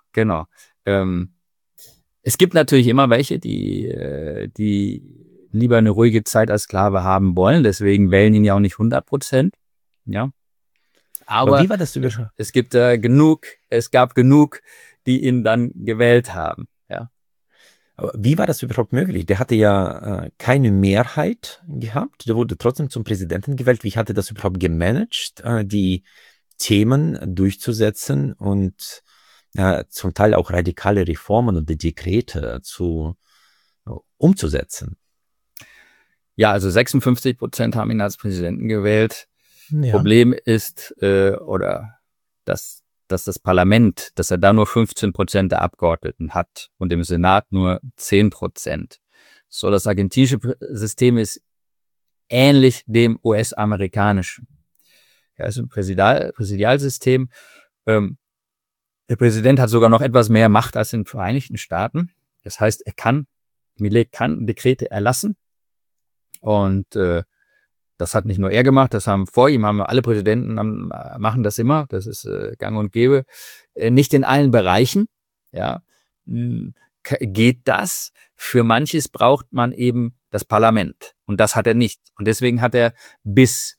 Es gibt natürlich immer welche, die lieber eine ruhige Zeit als Sklave haben wollen. Deswegen wählen ihn ja auch nicht 100%. Ja. Aber wie war das überhaupt? Es gab genug, die ihn dann gewählt haben. Ja. Aber wie war das überhaupt möglich? Der hatte ja keine Mehrheit gehabt. Der wurde trotzdem zum Präsidenten gewählt. Wie hat er das überhaupt gemanagt, die Themen durchzusetzen und zum Teil auch radikale Reformen und die Dekrete umzusetzen? Ja, also 56% haben ihn als Präsidenten gewählt. Ja. Problem ist, dass das Parlament, dass er da nur 15% der Abgeordneten hat und im Senat nur 10%. So, das argentinische System ist ähnlich dem US-amerikanischen. Ja, es ist ein Präsidialsystem. Der Präsident hat sogar noch etwas mehr Macht als in den Vereinigten Staaten. Das heißt, Milei kann Dekrete erlassen. Und das hat nicht nur er gemacht, haben alle Präsidenten machen das immer. Das ist gang und gäbe. Nicht in allen Bereichen, ja, geht das. Für manches braucht man eben das Parlament. Und das hat er nicht. Und deswegen hat er bis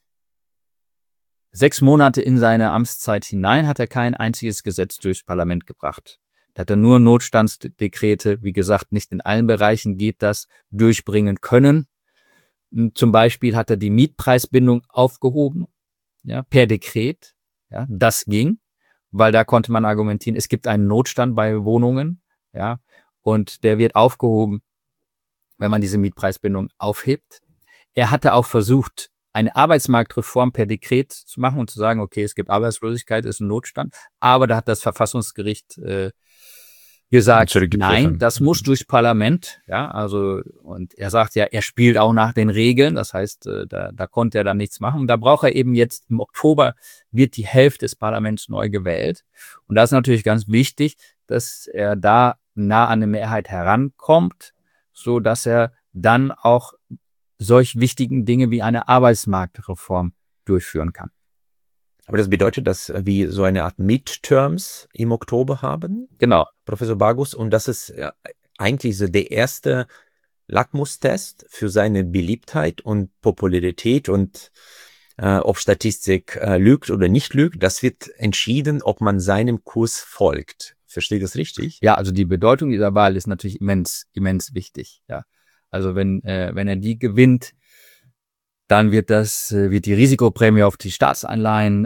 6 Monate in seine Amtszeit hinein hat er kein einziges Gesetz durchs Parlament gebracht. Da hat er nur Notstandsdekrete, wie gesagt, nicht in allen Bereichen geht das, durchbringen können. Zum Beispiel hat er die Mietpreisbindung aufgehoben, ja, per Dekret. Ja, das ging, weil da konnte man argumentieren, es gibt einen Notstand bei Wohnungen, ja, und der wird aufgehoben, wenn man diese Mietpreisbindung aufhebt. Er hatte auch versucht, eine Arbeitsmarktreform per Dekret zu machen und zu sagen, okay, es gibt Arbeitslosigkeit, ist ein Notstand. Aber da hat das Verfassungsgericht gesagt, nein, das muss durchs Parlament. Ja, also, und er sagt ja, er spielt auch nach den Regeln. Das heißt, da konnte er dann nichts machen. Und da braucht er eben jetzt im Oktober wird die Hälfte des Parlaments neu gewählt. Und das ist natürlich ganz wichtig, dass er da nah an eine Mehrheit herankommt, so dass er dann auch solch wichtigen Dinge wie eine Arbeitsmarktreform durchführen kann. Aber das bedeutet, dass wir so eine Art Midterms im Oktober haben, Genau. Professor Bagus, und das ist eigentlich so der erste Lackmustest für seine Beliebtheit und Popularität und ob Statistik lügt oder nicht lügt, das wird entschieden, ob man seinem Kurs folgt. Verstehe ich das richtig? Ja, also die Bedeutung dieser Wahl ist natürlich immens wichtig. Ja, also wenn er die gewinnt, dann wird die Risikoprämie auf die Staatsanleihen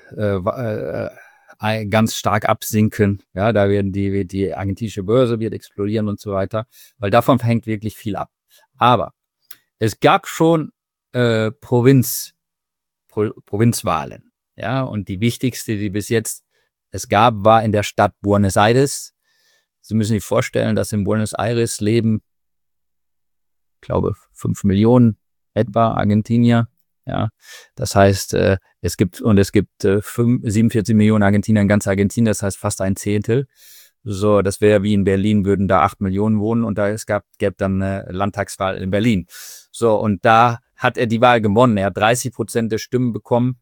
ganz stark absinken. Ja, da wird die argentinische Börse wird explodieren und so weiter, weil davon hängt wirklich viel ab. Aber es gab schon Provinzwahlen. Ja, und die wichtigste, die bis jetzt es gab, war in der Stadt Buenos Aires. Sie müssen sich vorstellen, dass in Buenos Aires leben, ich glaube, 5 Millionen etwa Argentinier. Ja, das heißt, es gibt 47 Millionen Argentinier in ganz Argentinien, das heißt fast ein Zehntel. So, das wäre wie in Berlin, würden da 8 Millionen wohnen und gäbe dann eine Landtagswahl in Berlin. So, und da hat er die Wahl gewonnen. Er hat 30% der Stimmen bekommen.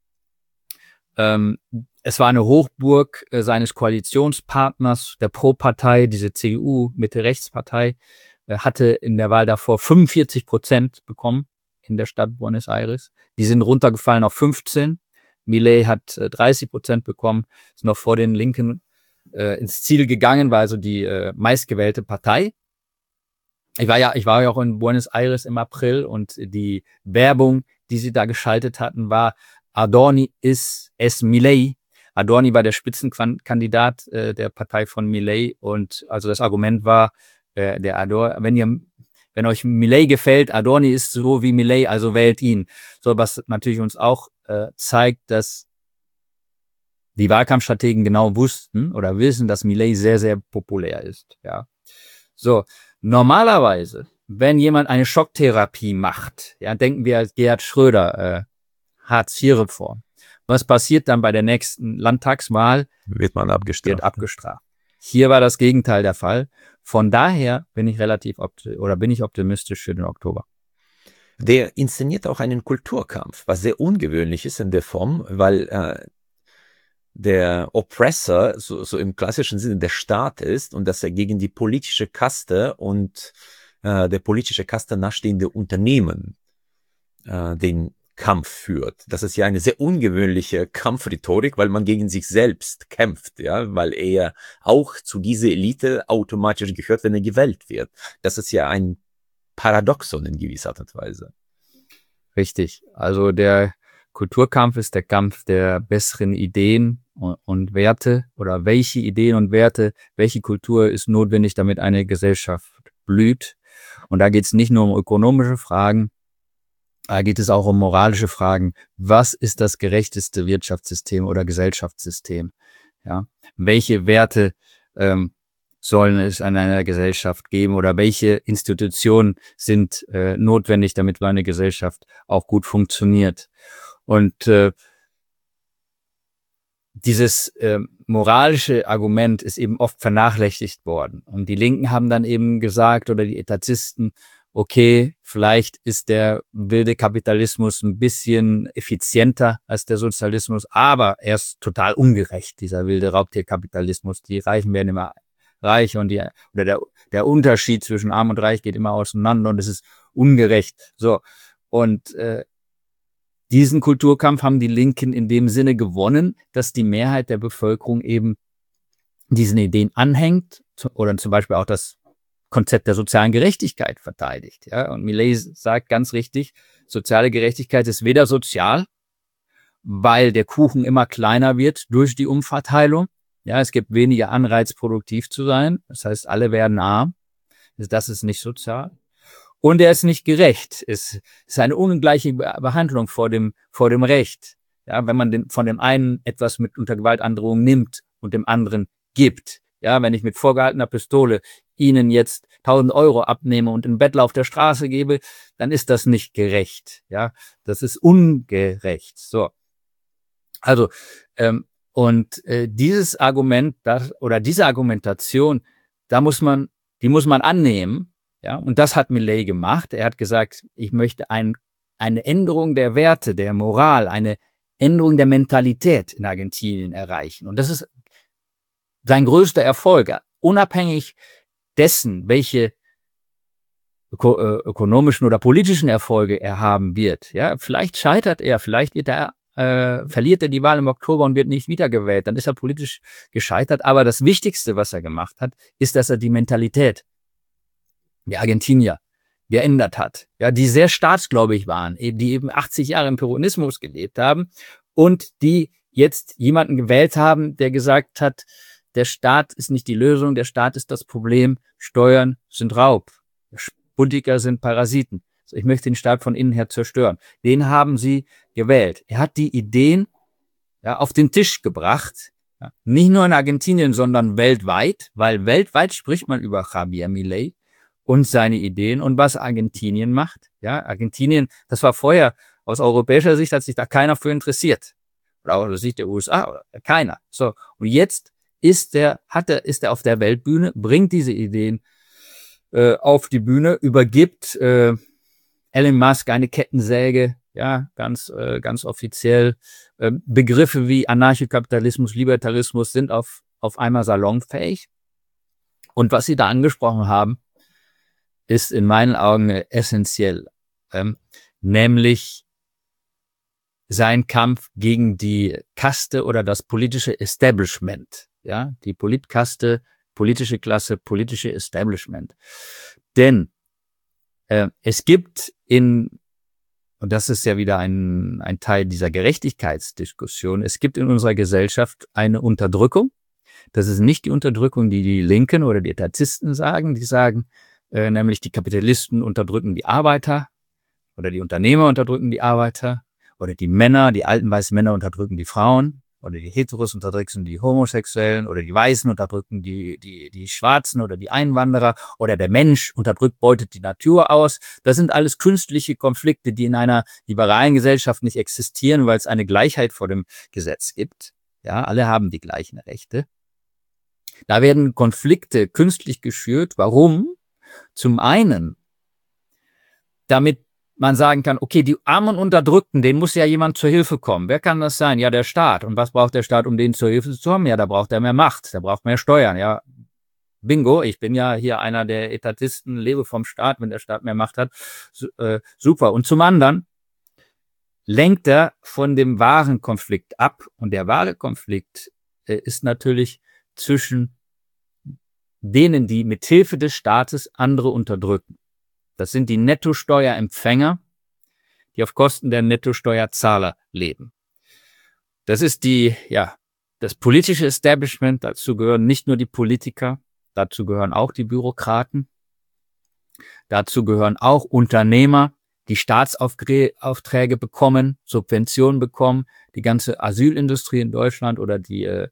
Es war eine Hochburg seines Koalitionspartners, der Pro-Partei, diese CDU, Mitte-Rechts-Partei, hatte in der Wahl davor 45% bekommen in der Stadt Buenos Aires. Die sind runtergefallen auf 15. Milei hat 30% bekommen, ist noch vor den Linken ins Ziel gegangen, war also die meistgewählte Partei. Ich war ja auch in Buenos Aires im April und die Werbung, die sie da geschaltet hatten, war Adorni es Milei. Adorni war der Spitzenkandidat der Partei von Milei und also das Argument war, wenn euch Milei gefällt, Adorni ist so wie Milei, also wählt ihn. So, was natürlich uns auch zeigt, dass die Wahlkampfstrategen genau wussten oder wissen, dass Milei sehr, sehr populär ist. Ja. So, normalerweise, wenn jemand eine Schocktherapie macht, ja, denken wir als Gerhard Schröder, Hartz-IV-Reform. Was passiert dann bei der nächsten Landtagswahl? Wird man abgestraft. Wird abgestraft. Hier war das Gegenteil der Fall. Von daher bin ich optimistisch für den Oktober. Der inszeniert auch einen Kulturkampf, was sehr ungewöhnlich ist in der Form, weil der Oppressor so im klassischen Sinne der Staat ist und dass er gegen die politische Kaste und der politische Kaste nachstehende Unternehmen den Kampf führt. Das ist ja eine sehr ungewöhnliche Kampfrhetorik, weil man gegen sich selbst kämpft, ja, weil er auch zu dieser Elite automatisch gehört, wenn er gewählt wird. Das ist ja ein Paradoxon in gewisser Art und Weise. Richtig. Also der Kulturkampf ist der Kampf der besseren Ideen und Werte oder welche Ideen und Werte, welche Kultur ist notwendig, damit eine Gesellschaft blüht. Und da geht es nicht nur um ökonomische Fragen, da geht es auch um moralische Fragen. Was ist das gerechteste Wirtschaftssystem oder Gesellschaftssystem? Ja, welche Werte sollen es an einer Gesellschaft geben oder welche Institutionen sind notwendig, damit eine Gesellschaft auch gut funktioniert? Und dieses moralische Argument ist eben oft vernachlässigt worden. Und die Linken haben dann eben gesagt, oder die Etatisten, okay, vielleicht ist der wilde Kapitalismus ein bisschen effizienter als der Sozialismus, aber er ist total ungerecht, dieser wilde Raubtierkapitalismus. Die Reichen werden immer reicher und der Unterschied zwischen Arm und Reich geht immer auseinander und es ist ungerecht. So, und diesen Kulturkampf haben die Linken in dem Sinne gewonnen, dass die Mehrheit der Bevölkerung eben diesen Ideen anhängt oder zum Beispiel auch das Konzept der sozialen Gerechtigkeit verteidigt. Ja? Und Milei sagt ganz richtig, soziale Gerechtigkeit ist weder sozial, weil der Kuchen immer kleiner wird durch die Umverteilung. Ja, es gibt weniger Anreiz, produktiv zu sein. Das heißt, alle werden arm. Das ist nicht sozial. Und er ist nicht gerecht. Es ist eine ungleiche Behandlung vor dem Recht. Ja, wenn man von dem einen etwas mit unter Gewaltandrohung nimmt und dem anderen gibt. Ja, wenn ich mit vorgehaltener Pistole Ihnen jetzt 1.000 Euro abnehme und einen Bettler auf der Straße gebe, dann ist das nicht gerecht. Ja, das ist ungerecht. So. Also, dieses Argument, diese Argumentation, die muss man annehmen. Ja, und das hat Milei gemacht. Er hat gesagt, ich möchte eine Änderung der Werte, der Moral, eine Änderung der Mentalität in Argentinien erreichen. Und das ist sein größter Erfolg, unabhängig dessen, welche ökonomischen oder politischen Erfolge er haben wird. Ja, vielleicht scheitert er, vielleicht wird er, verliert er die Wahl im Oktober und wird nicht wiedergewählt. Dann ist er politisch gescheitert. Aber das Wichtigste, was er gemacht hat, ist, dass er die Mentalität der Argentinier geändert hat. Ja, die sehr staatsgläubig waren, die eben 80 Jahre im Peronismus gelebt haben und die jetzt jemanden gewählt haben, der gesagt hat, der Staat ist nicht die Lösung, der Staat ist das Problem, Steuern sind Raub, Politiker sind Parasiten. Also ich möchte den Staat von innen her zerstören. Den haben sie gewählt. Er hat die Ideen auf den Tisch gebracht, nicht nur in Argentinien, sondern weltweit, weil weltweit spricht man über Javier Milei und seine Ideen und was Argentinien macht. Ja, Argentinien, das war vorher aus europäischer Sicht, hat sich da keiner für interessiert. Oder aus der Sicht der USA, oder keiner. So. Und jetzt ist er auf der Weltbühne, bringt diese Ideen auf die Bühne, übergibt Elon Musk eine Kettensäge, ja, ganz offiziell. Begriffe wie Anarchokapitalismus, Libertarismus sind auf einmal salonfähig. Und was Sie da angesprochen haben, ist in meinen Augen essentiell, nämlich sein Kampf gegen die Kaste oder das politische Establishment, ja, die Politkaste, politische Klasse, politische Establishment. Denn es gibt und das ist ja wieder ein Teil dieser Gerechtigkeitsdiskussion, es gibt in unserer Gesellschaft eine Unterdrückung. Das ist nicht die Unterdrückung, die die Linken oder die Etatisten sagen. Die sagen, nämlich die Kapitalisten unterdrücken die Arbeiter oder die Unternehmer unterdrücken die Arbeiter oder die Männer, die alten weißen Männer unterdrücken die Frauen oder die Heteros unterdrücken die Homosexuellen oder die Weißen unterdrücken die Schwarzen oder die Einwanderer oder der Mensch unterdrückt, beutet die Natur aus. Das sind alles künstliche Konflikte, die in einer liberalen Gesellschaft nicht existieren, weil es eine Gleichheit vor dem Gesetz gibt. Ja, alle haben die gleichen Rechte. Da werden Konflikte künstlich geschürt. Warum? Zum einen, damit man sagen kann, okay, die armen Unterdrückten, denen muss ja jemand zur Hilfe kommen. Wer kann das sein? Ja, der Staat. Und was braucht der Staat, um denen zur Hilfe zu kommen? Ja, da braucht er mehr Macht, da braucht mehr Steuern. Ja, bingo, ich bin ja hier einer der Etatisten, lebe vom Staat, wenn der Staat mehr Macht hat. Super. Und zum anderen lenkt er von dem wahren Konflikt ab. Und der wahre Konflikt ist natürlich zwischen denen, die mit Hilfe des Staates andere unterdrücken. Das sind die Nettosteuerempfänger, die auf Kosten der Nettosteuerzahler leben. Das ist das politische Establishment. Dazu gehören nicht nur die Politiker, dazu gehören auch die Bürokraten, dazu gehören auch Unternehmer, die Staatsaufträge bekommen, Subventionen bekommen, die ganze Asylindustrie in Deutschland oder die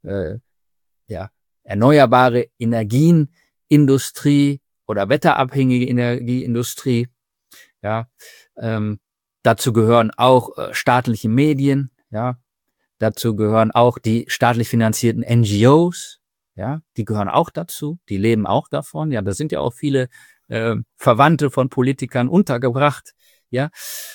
erneuerbare Energienindustrie oder wetterabhängige Energieindustrie. Ja, dazu gehören auch staatliche Medien. Ja, dazu gehören auch die staatlich finanzierten NGOs. Ja, die gehören auch dazu. Die leben auch davon. Ja, da sind ja auch viele Verwandte von Politikern untergebracht. Ja,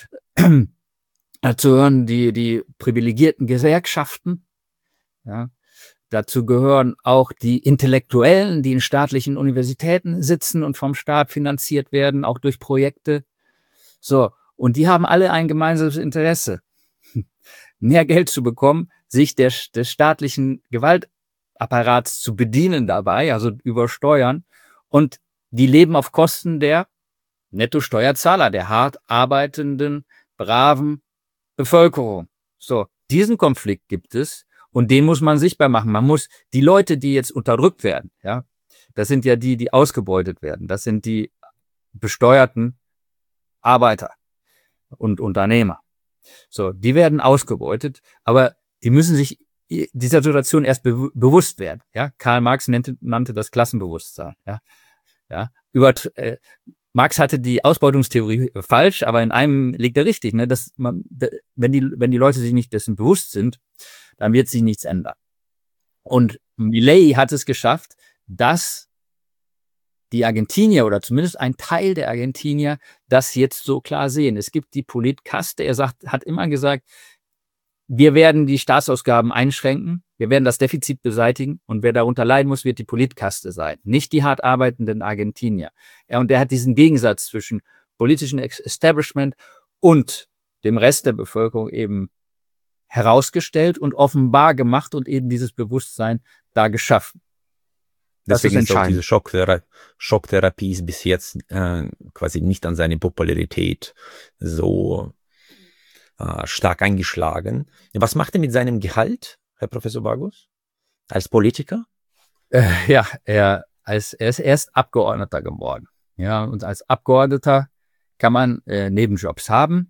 dazu gehören die privilegierten Gewerkschaften. Ja. Dazu gehören auch die Intellektuellen, die in staatlichen Universitäten sitzen und vom Staat finanziert werden, auch durch Projekte. So, und die haben alle ein gemeinsames Interesse, mehr Geld zu bekommen, sich des staatlichen Gewaltapparats zu bedienen dabei, also über Steuern. Und die leben auf Kosten der Nettosteuerzahler, der hart arbeitenden, braven Bevölkerung. So, diesen Konflikt gibt es. Und den muss man sichtbar machen. Man muss die Leute, die jetzt unterdrückt werden, ja, das sind ja die ausgebeutet werden. Das sind die besteuerten Arbeiter und Unternehmer. So, die werden ausgebeutet, aber die müssen sich dieser Situation erst bewusst werden. Ja, Karl Marx nannte das Klassenbewusstsein. Ja. Marx hatte die Ausbeutungstheorie falsch, aber in einem liegt er richtig, ne, dass wenn die Leute sich nicht dessen bewusst sind, dann wird sich nichts ändern. Und Milei hat es geschafft, dass die Argentinier oder zumindest ein Teil der Argentinier das jetzt so klar sehen. Es gibt die Politkaste. Er hat immer gesagt, wir werden die Staatsausgaben einschränken, wir werden das Defizit beseitigen und wer darunter leiden muss, wird die Politkaste sein, nicht die hart arbeitenden Argentinier. Ja, und der hat diesen Gegensatz zwischen politischem Establishment und dem Rest der Bevölkerung eben herausgestellt und offenbar gemacht und eben dieses Bewusstsein da geschaffen. Deswegen ist auch diese Schocktherapie ist bis jetzt quasi nicht an seine Popularität so stark eingeschlagen. Was macht er mit seinem Gehalt, Herr Professor Vargus, als Politiker? Ja, er ist erst Abgeordneter geworden. Ja, und als Abgeordneter kann man Nebenjobs haben.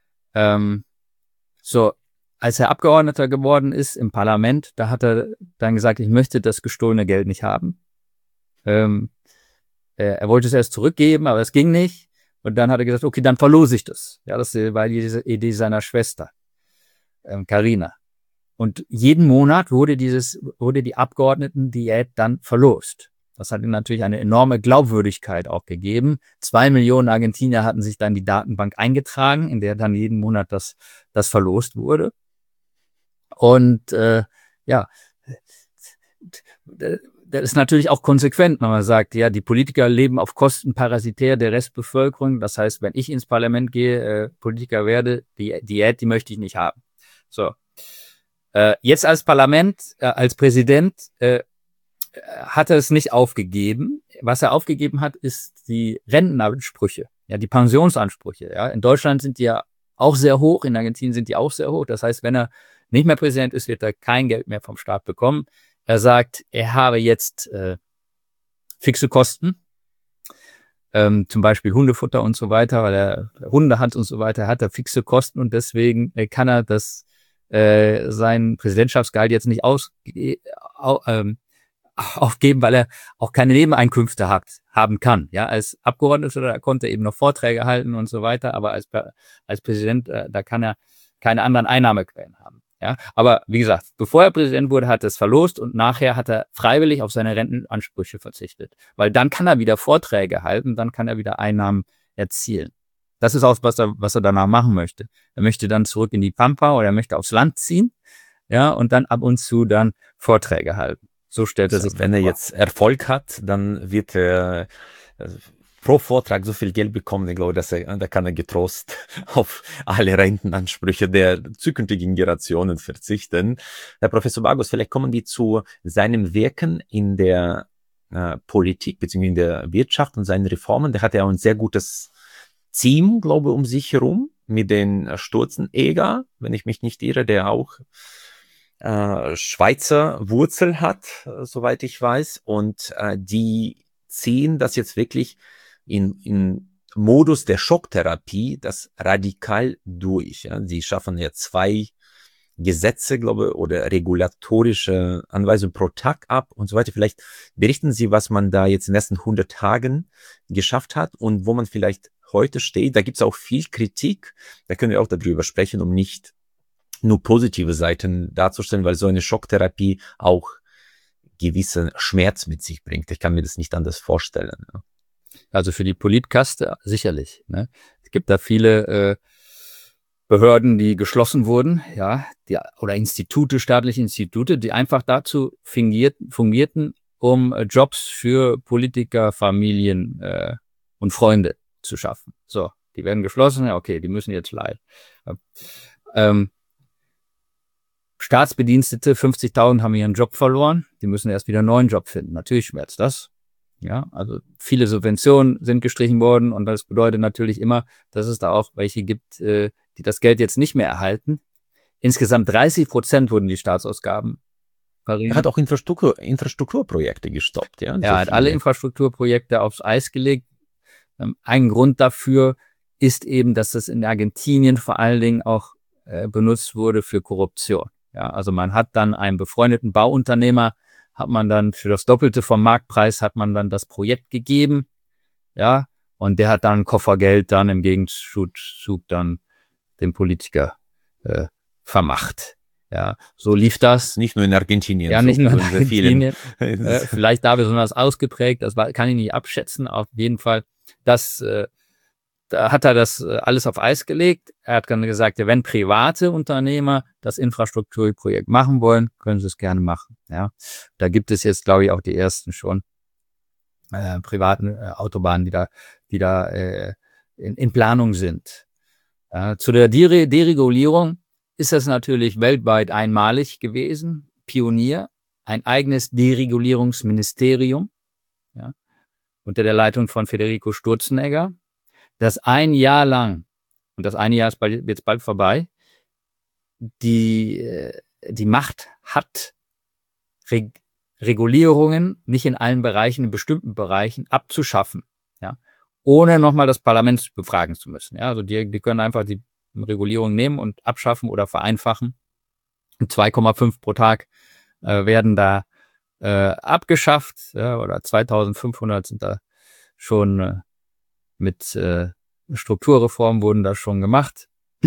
Als er Abgeordneter geworden ist im Parlament, da hat er dann gesagt, ich möchte das gestohlene Geld nicht haben. Er wollte es erst zurückgeben, aber es ging nicht. Und dann hat er gesagt, okay, dann verlose ich das. Ja, das war diese Idee seiner Schwester, Carina. Und jeden Monat wurde die Abgeordnetendiät dann verlost. Das hat ihm natürlich eine enorme Glaubwürdigkeit auch gegeben. 2 Millionen Argentinier hatten sich dann die Datenbank eingetragen, in der dann jeden Monat das verlost wurde. Und das ist natürlich auch konsequent, wenn man sagt, ja, die Politiker leben auf Kosten parasitär der Restbevölkerung. Das heißt, wenn ich ins Parlament gehe, Politiker werde, die Diät, die möchte ich nicht haben. So. Jetzt als Präsident, hat er es nicht aufgegeben. Was er aufgegeben hat, ist die Rentenansprüche, ja, die Pensionsansprüche. Ja. In Deutschland sind die ja auch sehr hoch, in Argentinien sind die auch sehr hoch. Das heißt, wenn er nicht mehr Präsident ist, wird er kein Geld mehr vom Staat bekommen. Er sagt, er habe jetzt fixe Kosten, zum Beispiel Hundefutter und so weiter, weil er Hunde hat und so weiter, hat er fixe Kosten und deswegen kann er sein Präsidentschaftsgehalt jetzt nicht aufgeben, weil er auch keine Nebeneinkünfte haben kann. Ja, als Abgeordneter, da konnte er eben noch Vorträge halten und so weiter, aber als Präsident, da kann er keine anderen Einnahmequellen haben. Ja, aber wie gesagt, bevor er Präsident wurde, hat er es verlost und nachher hat er freiwillig auf seine Rentenansprüche verzichtet. Weil dann kann er wieder Vorträge halten, dann kann er wieder Einnahmen erzielen. Das ist auch, was er danach machen möchte. Er möchte dann zurück in die Pampa oder er möchte aufs Land ziehen, ja, und dann ab und zu dann Vorträge halten. So stellt er sich. Wenn er jetzt Erfolg hat, dann wird er pro Vortrag so viel Geld bekommen, ich glaube, da kann er getrost auf alle Rentenansprüche der zukünftigen Generationen verzichten. Herr Professor Vargus, vielleicht kommen wir zu seinem Wirken in der Politik bzw. in der Wirtschaft und seinen Reformen. Der hat ja auch ein sehr gutes Team, glaube ich, um sich herum mit den Sturzenegger, wenn ich mich nicht irre, der auch Schweizer Wurzel hat, soweit ich weiß, und die ziehen das jetzt wirklich in Modus der Schocktherapie das radikal durch. Ja. Sie schaffen ja 2 Gesetze, glaube ich, oder regulatorische Anweisungen pro Tag ab und so weiter. Vielleicht berichten Sie, was man da jetzt in den ersten 100 Tagen geschafft hat und wo man vielleicht heute steht. Da gibt es auch viel Kritik. Da können wir auch darüber sprechen, um nicht nur positive Seiten darzustellen, weil so eine Schocktherapie auch gewissen Schmerz mit sich bringt. Ich kann mir das nicht anders vorstellen. Ja. Also für die Politkaste sicherlich. Ne? Es gibt da viele Behörden, die geschlossen wurden, ja, oder Institute, staatliche Institute, die einfach dazu fungierten, um Jobs für Politiker, Familien und Freunde zu schaffen. So, die werden geschlossen, ja, okay, die müssen jetzt leiden. Staatsbedienstete, 50.000 haben ihren Job verloren, die müssen erst wieder einen neuen Job finden. Natürlich schmerzt das. Ja, also viele Subventionen sind gestrichen worden und das bedeutet natürlich immer, dass es da auch welche gibt, die das Geld jetzt nicht mehr erhalten. Insgesamt 30% wurden die Staatsausgaben verringert. Er hat auch Infrastrukturprojekte gestoppt. Ja, er hat alle Infrastrukturprojekte aufs Eis gelegt. Ein Grund dafür ist eben, dass das in Argentinien vor allen Dingen auch benutzt wurde für Korruption. Ja, also man hat dann einen befreundeten Bauunternehmer, hat man dann für das Doppelte vom Marktpreis hat man dann das Projekt gegeben, ja, und der hat dann einen Koffer Geld dann im Gegenzug dann dem Politiker vermacht. Ja, so lief das. Nicht nur in Argentinien. Ja, nicht nur in Argentinien. Vielleicht da besonders ausgeprägt, kann ich nicht abschätzen. Auf jeden Fall, das da hat er das alles auf Eis gelegt. Er hat dann gesagt, wenn private Unternehmer das Infrastrukturprojekt machen wollen, können sie es gerne machen. Ja, da gibt es jetzt, glaube ich, auch die ersten schon privaten Autobahnen, die da in Planung sind. Zu der Deregulierung ist das natürlich weltweit einmalig gewesen. Pionier, ein eigenes Deregulierungsministerium, ja, unter der Leitung von Federico Sturzenegger, das ein Jahr lang, und das eine Jahr ist jetzt bald vorbei, die Macht hat, Regulierungen nicht in allen Bereichen, in bestimmten Bereichen abzuschaffen, ja, ohne nochmal das Parlament befragen zu müssen. Ja, also die können einfach die Regulierung nehmen und abschaffen oder vereinfachen. Und 2,5 pro Tag werden da abgeschafft, ja, oder 2500 sind da schon mit Strukturreformen wurden da schon gemacht.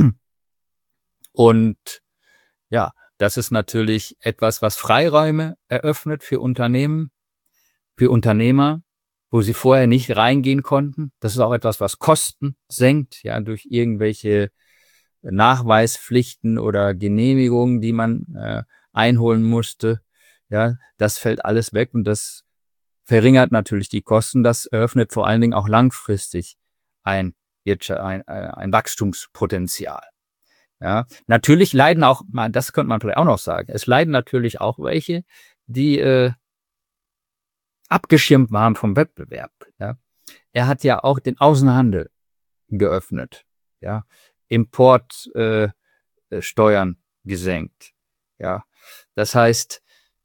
Und ja, das ist natürlich etwas, was Freiräume eröffnet für Unternehmen, für Unternehmer, wo sie vorher nicht reingehen konnten. Das ist auch etwas, was Kosten senkt, ja, durch irgendwelche Nachweispflichten oder Genehmigungen, die man einholen musste. Ja, das fällt alles weg und das verringert natürlich die Kosten. Das eröffnet vor allen Dingen auch langfristig ein Wachstumspotenzial. Ja, natürlich leiden auch, das könnte man vielleicht auch noch sagen, es leiden natürlich auch welche, die abgeschirmt waren vom Wettbewerb. Ja. Er hat ja auch den Außenhandel geöffnet, ja, Importsteuern gesenkt. Ja, das heißt,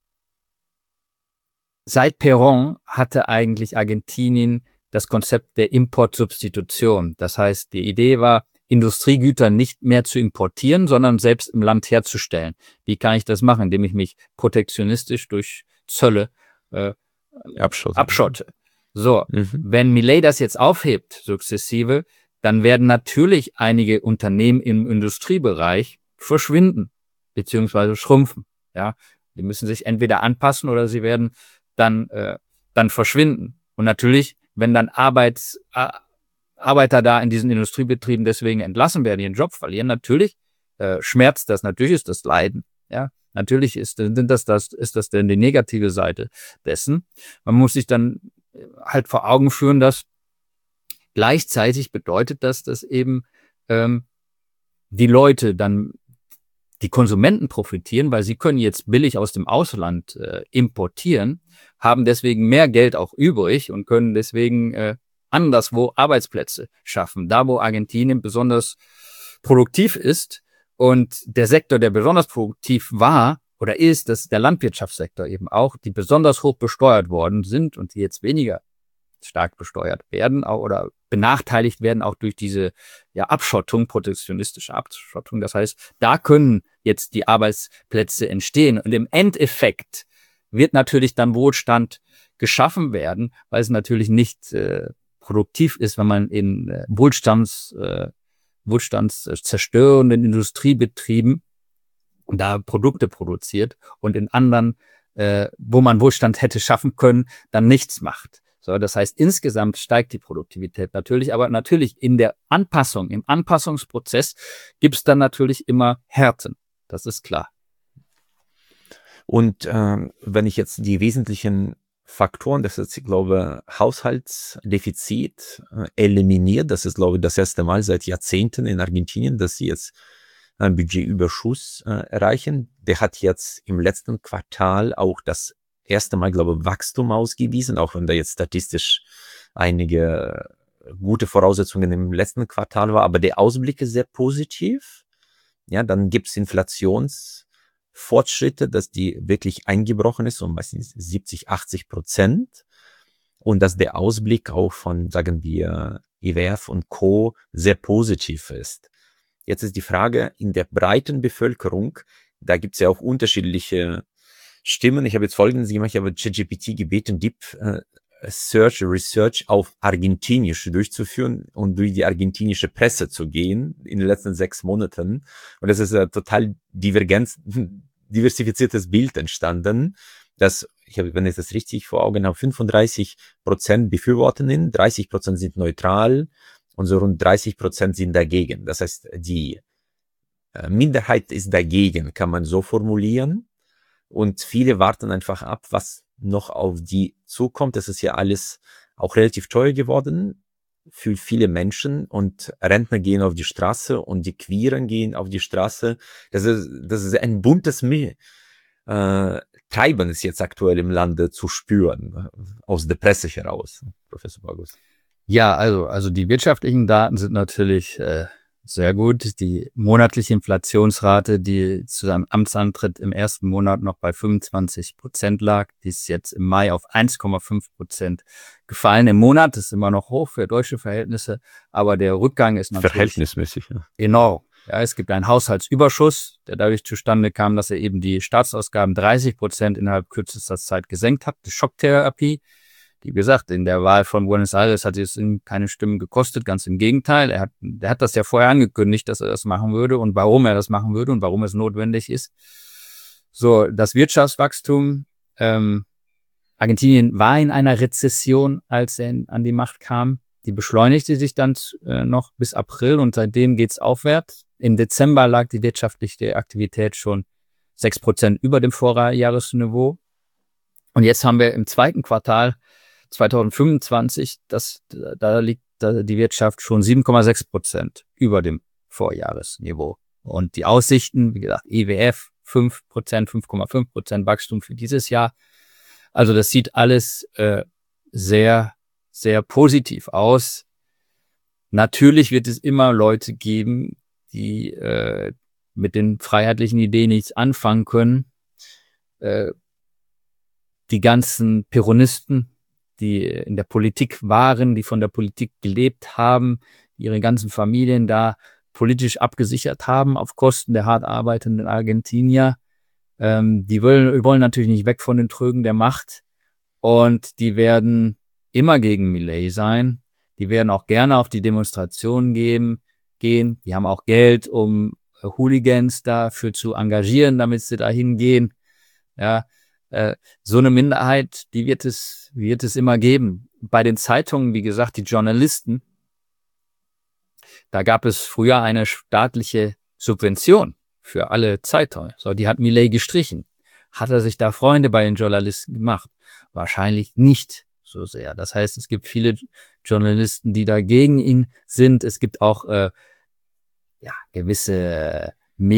seit Perón hatte eigentlich Argentinien das Konzept der Importsubstitution. Das heißt, die Idee war, Industriegüter nicht mehr zu importieren, sondern selbst im Land herzustellen. Wie kann ich das machen? Indem ich mich protektionistisch durch Zölle abschotte. So, wenn Milei das jetzt aufhebt, sukzessive, dann werden natürlich einige Unternehmen im Industriebereich verschwinden, beziehungsweise schrumpfen. Ja, die müssen sich entweder anpassen oder sie werden dann verschwinden. Und natürlich, wenn dann Arbeiter da in diesen Industriebetrieben deswegen entlassen werden, ihren Job verlieren, natürlich schmerzt das, natürlich ist das Leiden. Ja, natürlich ist das denn die negative Seite dessen. Man muss sich dann halt vor Augen führen, dass gleichzeitig bedeutet das, dass eben die Leute dann, die Konsumenten profitieren, weil sie können jetzt billig aus dem Ausland importieren, haben deswegen mehr Geld auch übrig und können deswegen anderswo Arbeitsplätze schaffen. Da, wo Argentinien besonders produktiv ist und der Sektor, der besonders produktiv war oder ist, das ist der Landwirtschaftssektor eben auch, die besonders hoch besteuert worden sind und die jetzt weniger stark besteuert werden oder benachteiligt werden auch durch diese Abschottung, protektionistische Abschottung. Das heißt, da können jetzt die Arbeitsplätze entstehen und im Endeffekt wird natürlich dann Wohlstand geschaffen werden, weil es natürlich nicht produktiv ist, wenn man in wohlstandszerstörenden Industriebetrieben da Produkte produziert und in anderen, wo man Wohlstand hätte schaffen können, dann nichts macht. So, das heißt, insgesamt steigt die Produktivität natürlich, aber natürlich in der Anpassung, im Anpassungsprozess gibt es dann natürlich immer Härten. Das ist klar. Und wenn ich jetzt die wesentlichen Faktoren, das ist, ich glaube, Haushaltsdefizit eliminiert, das ist, glaube ich, das erste Mal seit Jahrzehnten in Argentinien, dass sie jetzt einen Budgetüberschuss erreichen. Der hat jetzt im letzten Quartal auch das erste Mal, glaube ich, Wachstum ausgewiesen, auch wenn da jetzt statistisch einige gute Voraussetzungen im letzten Quartal war, aber der Ausblick ist sehr positiv. Ja, dann gibt es Inflationsfortschritte, dass die wirklich eingebrochen ist, um meistens 70-80%. Und dass der Ausblick auch von, sagen wir, IWF und Co. sehr positiv ist. Jetzt ist die Frage, in der breiten Bevölkerung, da gibt es ja auch unterschiedliche Stimmen. Ich habe jetzt Folgendes gemacht, ich habe ChatGPT gebeten, Deep Research auf Argentinisch durchzuführen und durch die argentinische Presse zu gehen in den letzten 6 Monaten. Und das ist ein total diversifiziertes Bild entstanden, dass, wenn ich das richtig vor Augen habe, 35% befürworten ihn, 30% sind neutral und so rund 30% sind dagegen. Das heißt, die Minderheit ist dagegen, kann man so formulieren. Und viele warten einfach ab, was noch auf die zukommt. Das ist ja alles auch relativ teuer geworden für viele Menschen, und Rentner gehen auf die Straße und die Queeren gehen auf die Straße. Das ist ein buntes Treiben ist jetzt aktuell im Lande zu spüren, aus der Presse heraus, Professor Bogus. Ja, also die wirtschaftlichen Daten sind natürlich sehr gut. Die monatliche Inflationsrate, die zu seinem Amtsantritt im ersten Monat noch bei 25% lag, die ist jetzt im Mai auf 1,5% gefallen im Monat. Das ist immer noch hoch für deutsche Verhältnisse, aber der Rückgang ist natürlich verhältnismäßig enorm. Ja, es gibt einen Haushaltsüberschuss, der dadurch zustande kam, dass er eben die Staatsausgaben 30% innerhalb kürzester Zeit gesenkt hat. Die Schocktherapie, wie gesagt, in der Wahl von Buenos Aires hat es ihm keine Stimmen gekostet, ganz im Gegenteil. Er hat das ja vorher angekündigt, dass er das machen würde und warum er das machen würde und warum es notwendig ist. So, das Wirtschaftswachstum, Argentinien war in einer Rezession, als er an die Macht kam. Die beschleunigte sich dann noch bis April und seitdem geht's aufwärts. Im Dezember lag die wirtschaftliche Aktivität schon 6% über dem Vorjahresniveau. Und jetzt haben wir im zweiten Quartal 2025, da liegt die Wirtschaft schon 7,6% über dem Vorjahresniveau. Und die Aussichten, wie gesagt, IWF 5%, 5,5% Wachstum für dieses Jahr. Also das sieht alles sehr, sehr positiv aus. Natürlich wird es immer Leute geben, die mit den freiheitlichen Ideen nichts anfangen können. Die ganzen Peronisten, die in der Politik waren, die von der Politik gelebt haben, ihre ganzen Familien da politisch abgesichert haben auf Kosten der hart arbeitenden Argentinier. Die wollen natürlich nicht weg von den Trögen der Macht und die werden immer gegen Milei sein. Die werden auch gerne auf die Demonstrationen gehen. Die haben auch Geld, um Hooligans dafür zu engagieren, damit sie da hingehen. Ja, so eine Minderheit, die wird es immer geben. Bei den Zeitungen, wie gesagt, die Journalisten, da gab es früher eine staatliche Subvention für alle Zeitungen. So, die hat Milei gestrichen. Hat er sich da Freunde bei den Journalisten gemacht? Wahrscheinlich nicht so sehr. Das heißt, es gibt viele Journalisten, die dagegen ihn sind. Es gibt auch gewisse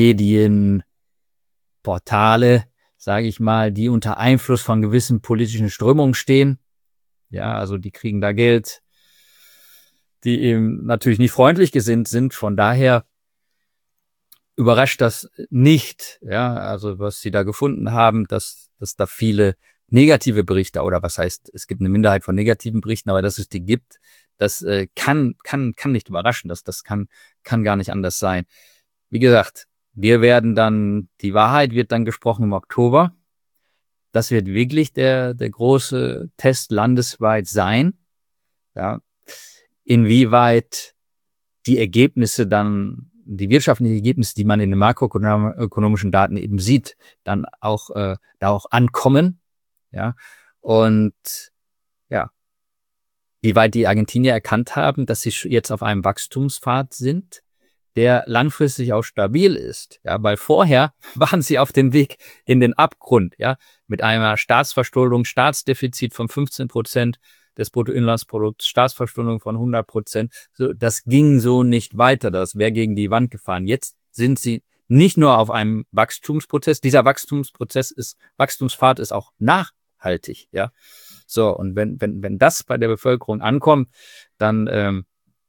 Medienportale, sage ich mal, die unter Einfluss von gewissen politischen Strömungen stehen. Ja, also die kriegen da Geld, die eben natürlich nicht freundlich gesinnt sind. Von daher überrascht das nicht, ja, also was sie da gefunden haben, dass da viele negative Berichte, oder was heißt, es gibt eine Minderheit von negativen Berichten, aber dass es die gibt, das kann nicht überraschen, das kann gar nicht anders sein. Wie gesagt, die Wahrheit wird dann gesprochen im Oktober. Das wird wirklich der große Test landesweit sein. Ja. Inwieweit die Ergebnisse dann, die wirtschaftlichen Ergebnisse, die man in den makroökonomischen Daten eben sieht, dann auch da auch ankommen. Ja. Und ja, wie weit die Argentinier erkannt haben, dass sie jetzt auf einem Wachstumspfad sind, der langfristig auch stabil ist, ja, weil vorher waren sie auf dem Weg in den Abgrund, ja, mit einer Staatsverschuldung, Staatsdefizit von 15% des Bruttoinlandsprodukts, Staatsverschuldung von 100%, so, das ging so nicht weiter, das wäre gegen die Wand gefahren. Jetzt sind sie nicht nur auf einem Wachstumsprozess, dieser Wachstumspfad ist auch nachhaltig, ja. So, und wenn das bei der Bevölkerung ankommt, dann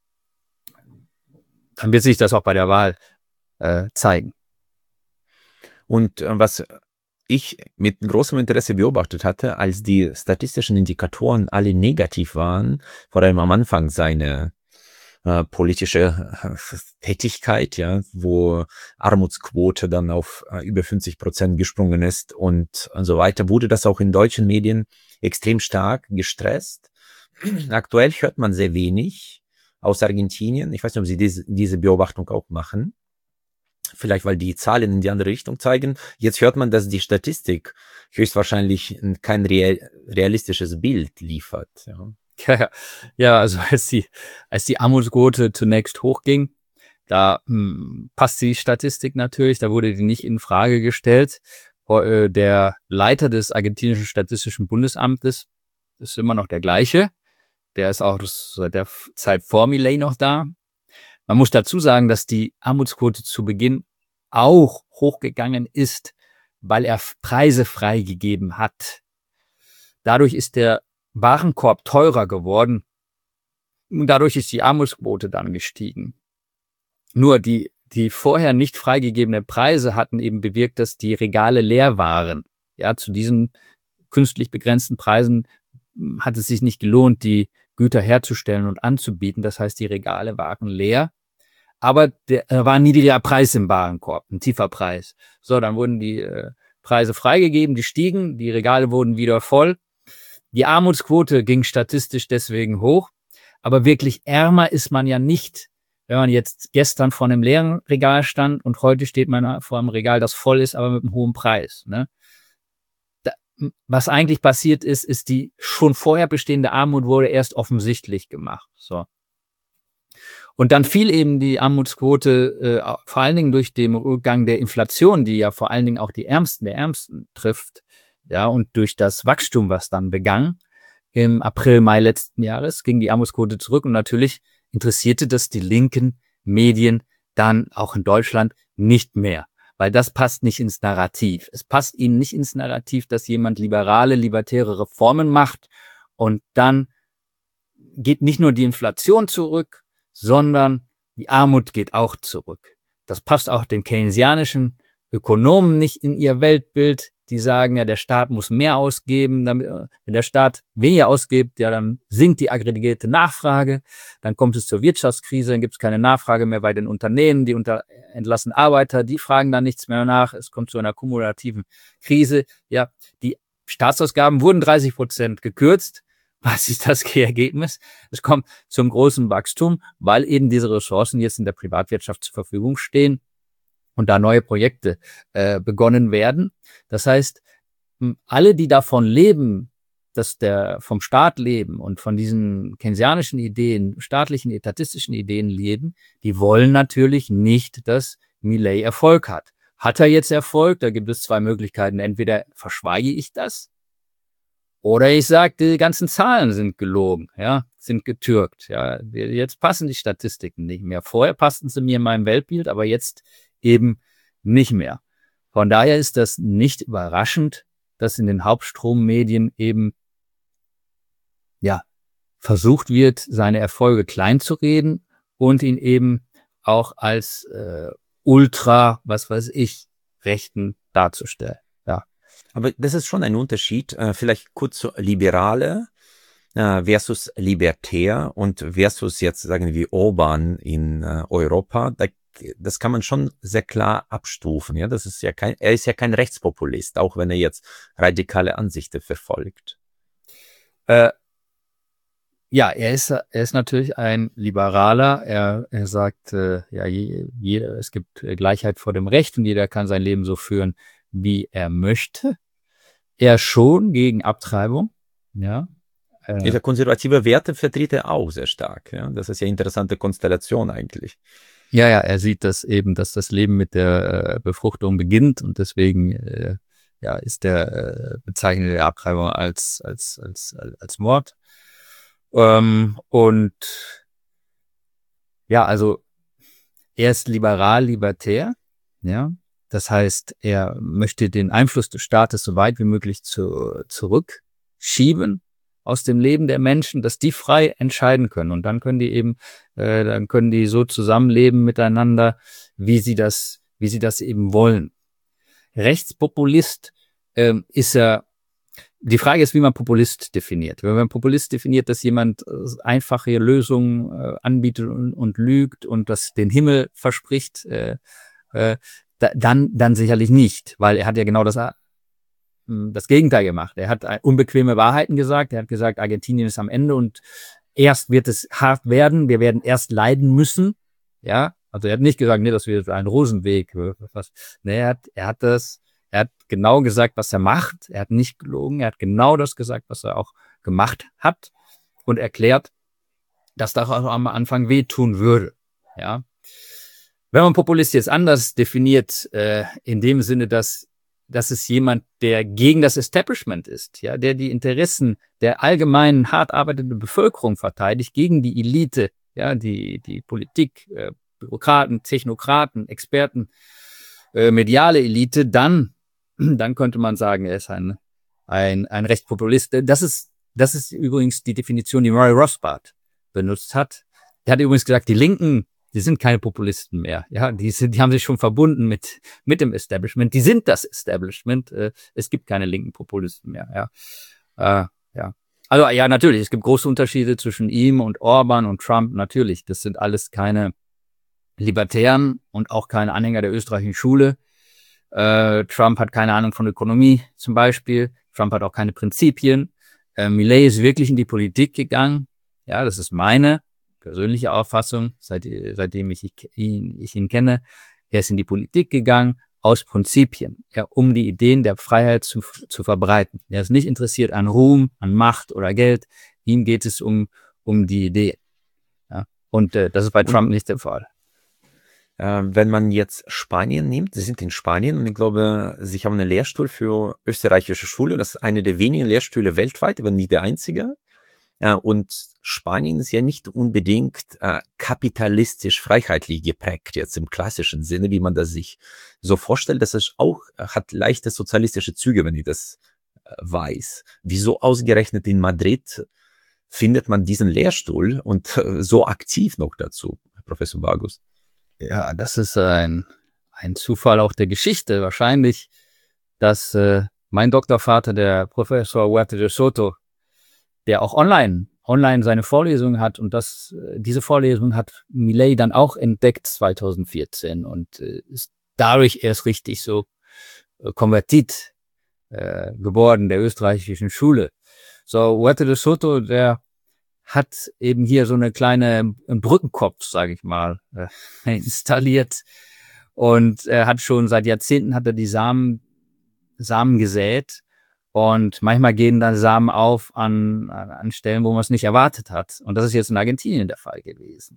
wird sich das auch bei der Wahl zeigen. Und was ich mit großem Interesse beobachtet hatte, als die statistischen Indikatoren alle negativ waren, vor allem am Anfang seine politische Tätigkeit, ja, wo Armutsquote dann auf über 50% gesprungen ist und so weiter, wurde das auch in deutschen Medien extrem stark gestresst. Aktuell hört man sehr wenig aus Argentinien. Ich weiß nicht, ob Sie diese Beobachtung auch machen. Vielleicht, weil die Zahlen in die andere Richtung zeigen. Jetzt hört man, dass die Statistik höchstwahrscheinlich kein realistisches Bild liefert. Ja. Ja, ja, also als die Armutsquote zunächst hochging, da passt die Statistik natürlich, da wurde die nicht in Frage gestellt. Der Leiter des argentinischen Statistischen Bundesamtes ist immer noch der gleiche. Der ist auch seit der Zeit vor Milei noch da. Man muss dazu sagen, dass die Armutsquote zu Beginn auch hochgegangen ist, weil er Preise freigegeben hat. Dadurch ist der Warenkorb teurer geworden und dadurch ist die Armutsquote dann gestiegen. Nur die vorher nicht freigegebenen Preise hatten eben bewirkt, dass die Regale leer waren. Ja, zu diesen künstlich begrenzten Preisen hat es sich nicht gelohnt, die Güter herzustellen und anzubieten. Das heißt, die Regale waren leer, aber war ein niedriger Preis im Warenkorb, ein tiefer Preis. So, dann wurden die Preise freigegeben, die stiegen, die Regale wurden wieder voll. Die Armutsquote ging statistisch deswegen hoch, aber wirklich ärmer ist man ja nicht, wenn man jetzt gestern vor einem leeren Regal stand und heute steht man vor einem Regal, das voll ist, aber mit einem hohen Preis. Ne? Was eigentlich passiert ist die schon vorher bestehende Armut wurde erst offensichtlich gemacht. So. Und dann fiel eben die Armutsquote vor allen Dingen durch den Rückgang der Inflation, die ja vor allen Dingen auch die Ärmsten der Ärmsten trifft, ja, und durch das Wachstum, was dann begann im April, Mai letzten Jahres, ging die Armutsquote zurück und natürlich interessierte das die linken Medien dann auch in Deutschland nicht mehr, weil das passt nicht ins Narrativ. Es passt ihnen nicht ins Narrativ, dass jemand libertäre Reformen macht und dann geht nicht nur die Inflation zurück, sondern die Armut geht auch zurück. Das passt auch den keynesianischen Ökonomen nicht in ihr Weltbild. Die sagen ja, der Staat muss mehr ausgeben. Wenn der Staat weniger ausgibt, ja, dann sinkt die aggregierte Nachfrage. Dann kommt es zur Wirtschaftskrise, dann gibt es keine Nachfrage mehr bei den Unternehmen. Die entlassen Arbeiter, die fragen dann nichts mehr nach. Es kommt zu einer kumulativen Krise. Ja, die Staatsausgaben wurden 30% gekürzt. Was ist das Ergebnis? Es kommt zum großen Wachstum, weil eben diese Ressourcen jetzt in der Privatwirtschaft zur Verfügung stehen und da neue Projekte begonnen werden. Das heißt, alle, die davon leben, dass vom Staat leben und von diesen keynesianischen Ideen, staatlichen, etatistischen Ideen leben, die wollen natürlich nicht, dass Milei Erfolg hat. Hat er jetzt Erfolg? Da gibt es zwei Möglichkeiten. Entweder verschweige ich das oder ich sage, die ganzen Zahlen sind gelogen, ja, sind getürkt. Ja, jetzt passen die Statistiken nicht mehr. Vorher passten sie mir in meinem Weltbild, aber jetzt eben nicht mehr. Von daher ist das nicht überraschend, dass in den Hauptstrommedien eben ja versucht wird, seine Erfolge klein zu reden und ihn eben auch als ultra, was weiß ich, Rechten darzustellen. Ja. Aber das ist schon ein Unterschied, vielleicht kurz so Liberale versus Libertär und versus jetzt sagen wir Orban in Europa. Das kann man schon sehr klar abstufen. Ja, das ist ja er ist ja kein Rechtspopulist, auch wenn er jetzt radikale Ansichten verfolgt. Ja, er ist natürlich ein Liberaler. Er sagt, ja, es gibt Gleichheit vor dem Recht und jeder kann sein Leben so führen, wie er möchte. Er schon gegen Abtreibung, ja. Diese konservative Werte vertritt er auch sehr stark. Ja? Das ist ja eine interessante Konstellation eigentlich. Ja, er sieht das eben, dass das Leben mit der Befruchtung beginnt und deswegen ja, ist der bezeichnet der Abtreibung als Mord. Und ja, also er ist libertär, ja. Das heißt, er möchte den Einfluss des Staates so weit wie möglich zurückschieben aus dem Leben der Menschen, dass die frei entscheiden können. Und dann können die eben, dann können die so zusammenleben miteinander, wie sie das eben wollen. Rechtspopulist ist er. Die Frage ist, wie man Populist definiert. Wenn man Populist definiert, dass jemand einfache Lösungen anbietet und lügt und das den Himmel verspricht, dann sicherlich nicht, weil er hat ja genau das Gegenteil gemacht. Er hat unbequeme Wahrheiten gesagt. Er hat gesagt, Argentinien ist am Ende und erst wird es hart werden. Wir werden erst leiden müssen. Ja, also er hat nicht gesagt, nee, das wird ein Rosenweg. Nee, er hat genau gesagt, was er macht. Er hat nicht gelogen. Er hat genau das gesagt, was er auch gemacht hat. und erklärt, dass das auch am Anfang wehtun würde. Ja. Wenn man Populist jetzt anders definiert, in dem Sinne, dass es jemand, der gegen das Establishment ist, ja, der die Interessen der allgemeinen, hart arbeitenden Bevölkerung verteidigt, gegen die Elite, ja, die Politik, Bürokraten, Technokraten, Experten, mediale Elite, dann könnte man sagen, er ist ein Rechtspopulist. Das ist übrigens die Definition, die Murray Rothbard benutzt hat. Er hat übrigens gesagt, die Linken, die sind keine Populisten mehr. Ja, die haben sich schon verbunden mit dem Establishment. Die sind das Establishment. Es gibt keine linken Populisten mehr. Ja, ja. Also ja, natürlich. Es gibt große Unterschiede zwischen ihm und Orban und Trump. Natürlich, das sind alles keine Libertären und auch keine Anhänger der österreichischen Schule. Trump hat keine Ahnung von Ökonomie zum Beispiel. Trump hat auch keine Prinzipien. Milei ist wirklich in die Politik gegangen. Ja, das ist meine persönliche Auffassung, seitdem ich ihn kenne. Er ist in die Politik gegangen aus Prinzipien, ja, um die Ideen der Freiheit zu verbreiten. Er ist nicht interessiert an Ruhm, an Macht oder Geld. Ihm geht es um die Idee. Ja, und das ist bei Trump nicht der Fall. Wenn man jetzt Spanien nimmt, Sie sind in Spanien und ich glaube, Sie haben einen Lehrstuhl für österreichische Schule. Das ist eine der wenigen Lehrstühle weltweit, aber nicht der einzige. Und Spanien ist ja nicht unbedingt kapitalistisch freiheitlich geprägt, jetzt im klassischen Sinne, wie man das sich so vorstellt. Das ist auch, hat leichte sozialistische Züge, wenn ich das weiß. Wieso ausgerechnet in Madrid findet man diesen Lehrstuhl und so aktiv noch dazu, Professor Bagus? Ja, das ist ein Zufall auch der Geschichte. Wahrscheinlich, dass mein Doktorvater, der Professor Huerta de Soto, der auch online seine Vorlesungen hat und diese Vorlesung hat Milei dann auch entdeckt 2014 und ist dadurch erst richtig so Konvertit geworden der österreichischen Schule. So, Huerta de Soto, der hat eben hier so einen Brückenkopf, sage ich mal, installiert und er hat schon seit Jahrzehnten die Samen gesät. Und manchmal gehen dann Samen auf an Stellen, wo man es nicht erwartet hat. Und das ist jetzt in Argentinien der Fall gewesen.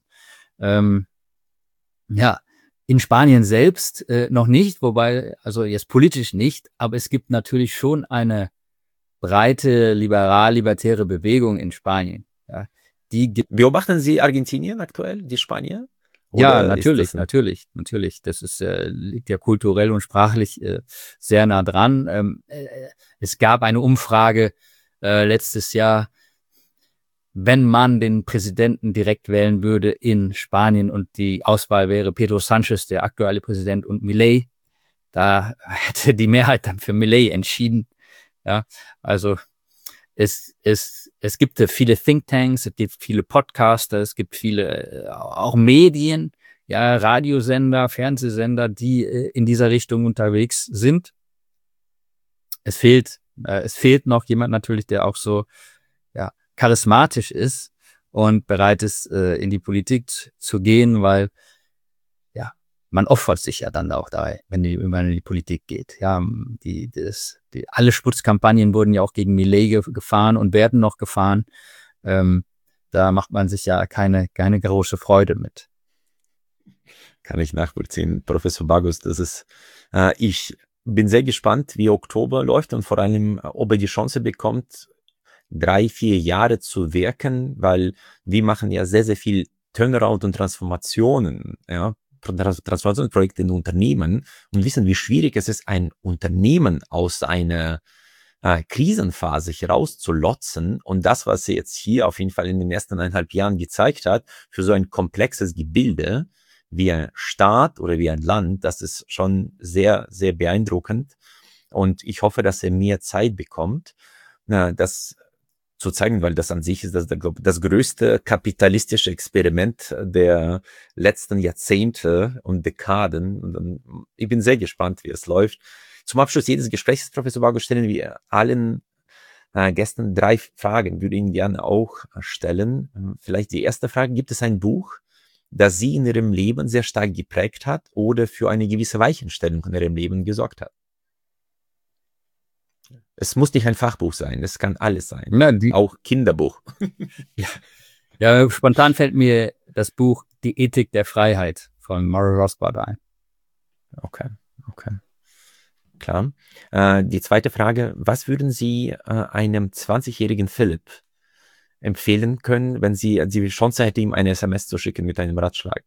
Ja, in Spanien selbst noch nicht, wobei, also jetzt politisch nicht, aber es gibt natürlich schon eine breite liberal-libertäre Bewegung in Spanien. Ja, Beobachten Sie Argentinien aktuell, die Spanier? Ja, natürlich. Das ist, liegt ja kulturell und sprachlich sehr nah dran. Es gab eine Umfrage letztes Jahr, wenn man den Präsidenten direkt wählen würde in Spanien und die Auswahl wäre Pedro Sánchez, der aktuelle Präsident, und Milei, da hätte die Mehrheit dann für Milei entschieden. Ja, also es gibt viele Thinktanks, es gibt viele Podcaster, es gibt viele auch Medien, ja, Radiosender, Fernsehsender, die in dieser Richtung unterwegs sind. Es fehlt noch jemand natürlich, der auch so charismatisch ist und bereit ist, in die Politik zu gehen, weil man opfert sich ja dann auch da, wenn man in die Politik geht. Ja, alle Sputzkampagnen wurden ja auch gegen Milei gefahren und werden noch gefahren. Da macht man sich ja keine große Freude mit. Kann ich nachvollziehen, Professor Bagus. Ich bin sehr gespannt, wie Oktober läuft und vor allem, ob er die Chance bekommt, 3-4 Jahre zu wirken, weil wir machen ja sehr, sehr viel Turnaround und Transformationen, Transformationsprojekte in Unternehmen und wissen, wie schwierig es ist, ein Unternehmen aus einer Krisenphase herauszulotzen. Und das, was er jetzt hier auf jeden Fall in den ersten 1,5 Jahren gezeigt hat, für so ein komplexes Gebilde wie ein Staat oder wie ein Land, das ist schon sehr, sehr beeindruckend. Und ich hoffe, dass er mehr Zeit bekommt, das zu zeigen, weil das an sich ist das größte kapitalistische Experiment der letzten Jahrzehnte und Dekaden. Und ich bin sehr gespannt, wie es läuft. Zum Abschluss jedes Gesprächs, Professor Bagus, stellen wir allen Gästen 3 Fragen, würde ich Ihnen gerne auch stellen. Vielleicht die erste Frage: Gibt es ein Buch, das Sie in Ihrem Leben sehr stark geprägt hat oder für eine gewisse Weichenstellung in Ihrem Leben gesorgt hat? Es muss nicht ein Fachbuch sein, es kann alles sein. Na, auch Kinderbuch. Ja, spontan fällt mir das Buch Die Ethik der Freiheit von Murray Rothbard ein. Okay. Klar. Die zweite Frage, was würden Sie einem 20-jährigen Philipp empfehlen können, wenn Sie die Chance hätten, ihm eine SMS zu schicken mit einem Ratschlag?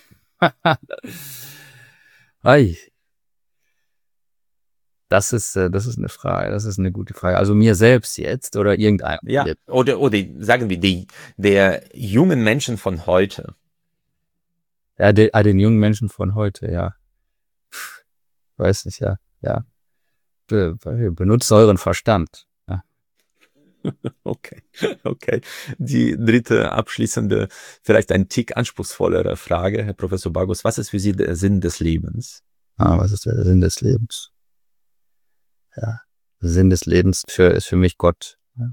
Das ist eine Frage, das ist eine gute Frage. Also mir selbst jetzt oder irgendeinem? Ja, oder sagen wir der jungen Menschen von heute. Ja, den jungen Menschen von heute, ja. Weiß nicht, ja. Benutzt euren Verstand. Ja. Okay. Die dritte, abschließende, vielleicht ein Tick anspruchsvollere Frage, Herr Professor Bagus. Was ist für Sie der Sinn des Lebens? Was ist der Sinn des Lebens? Ja, der Sinn des Lebens ist für mich Gott. Ja.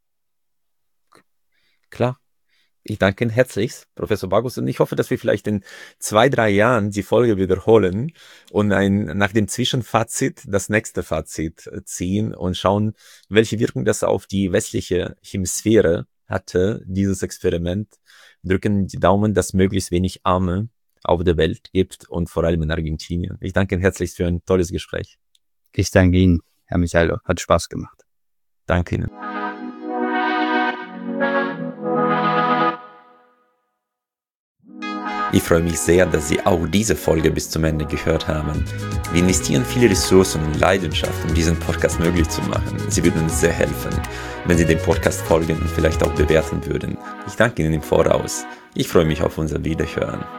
Klar. Ich danke Ihnen herzlichst, Professor Bagus, und ich hoffe, dass wir vielleicht in 2-3 Jahren die Folge wiederholen und nach dem Zwischenfazit das nächste Fazit ziehen und schauen, welche Wirkung das auf die westliche Hemisphäre hatte, dieses Experiment. Drücken die Daumen, dass möglichst wenig Arme auf der Welt gibt und vor allem in Argentinien. Ich danke Ihnen herzlichst für ein tolles Gespräch. Ich danke Ihnen, Herr Michailo. Hat Spaß gemacht. Danke Ihnen. Ich freue mich sehr, dass Sie auch diese Folge bis zum Ende gehört haben. Wir investieren viele Ressourcen und Leidenschaft, um diesen Podcast möglich zu machen. Sie würden uns sehr helfen, wenn Sie dem Podcast folgen und vielleicht auch bewerten würden. Ich danke Ihnen im Voraus. Ich freue mich auf unser Wiederhören.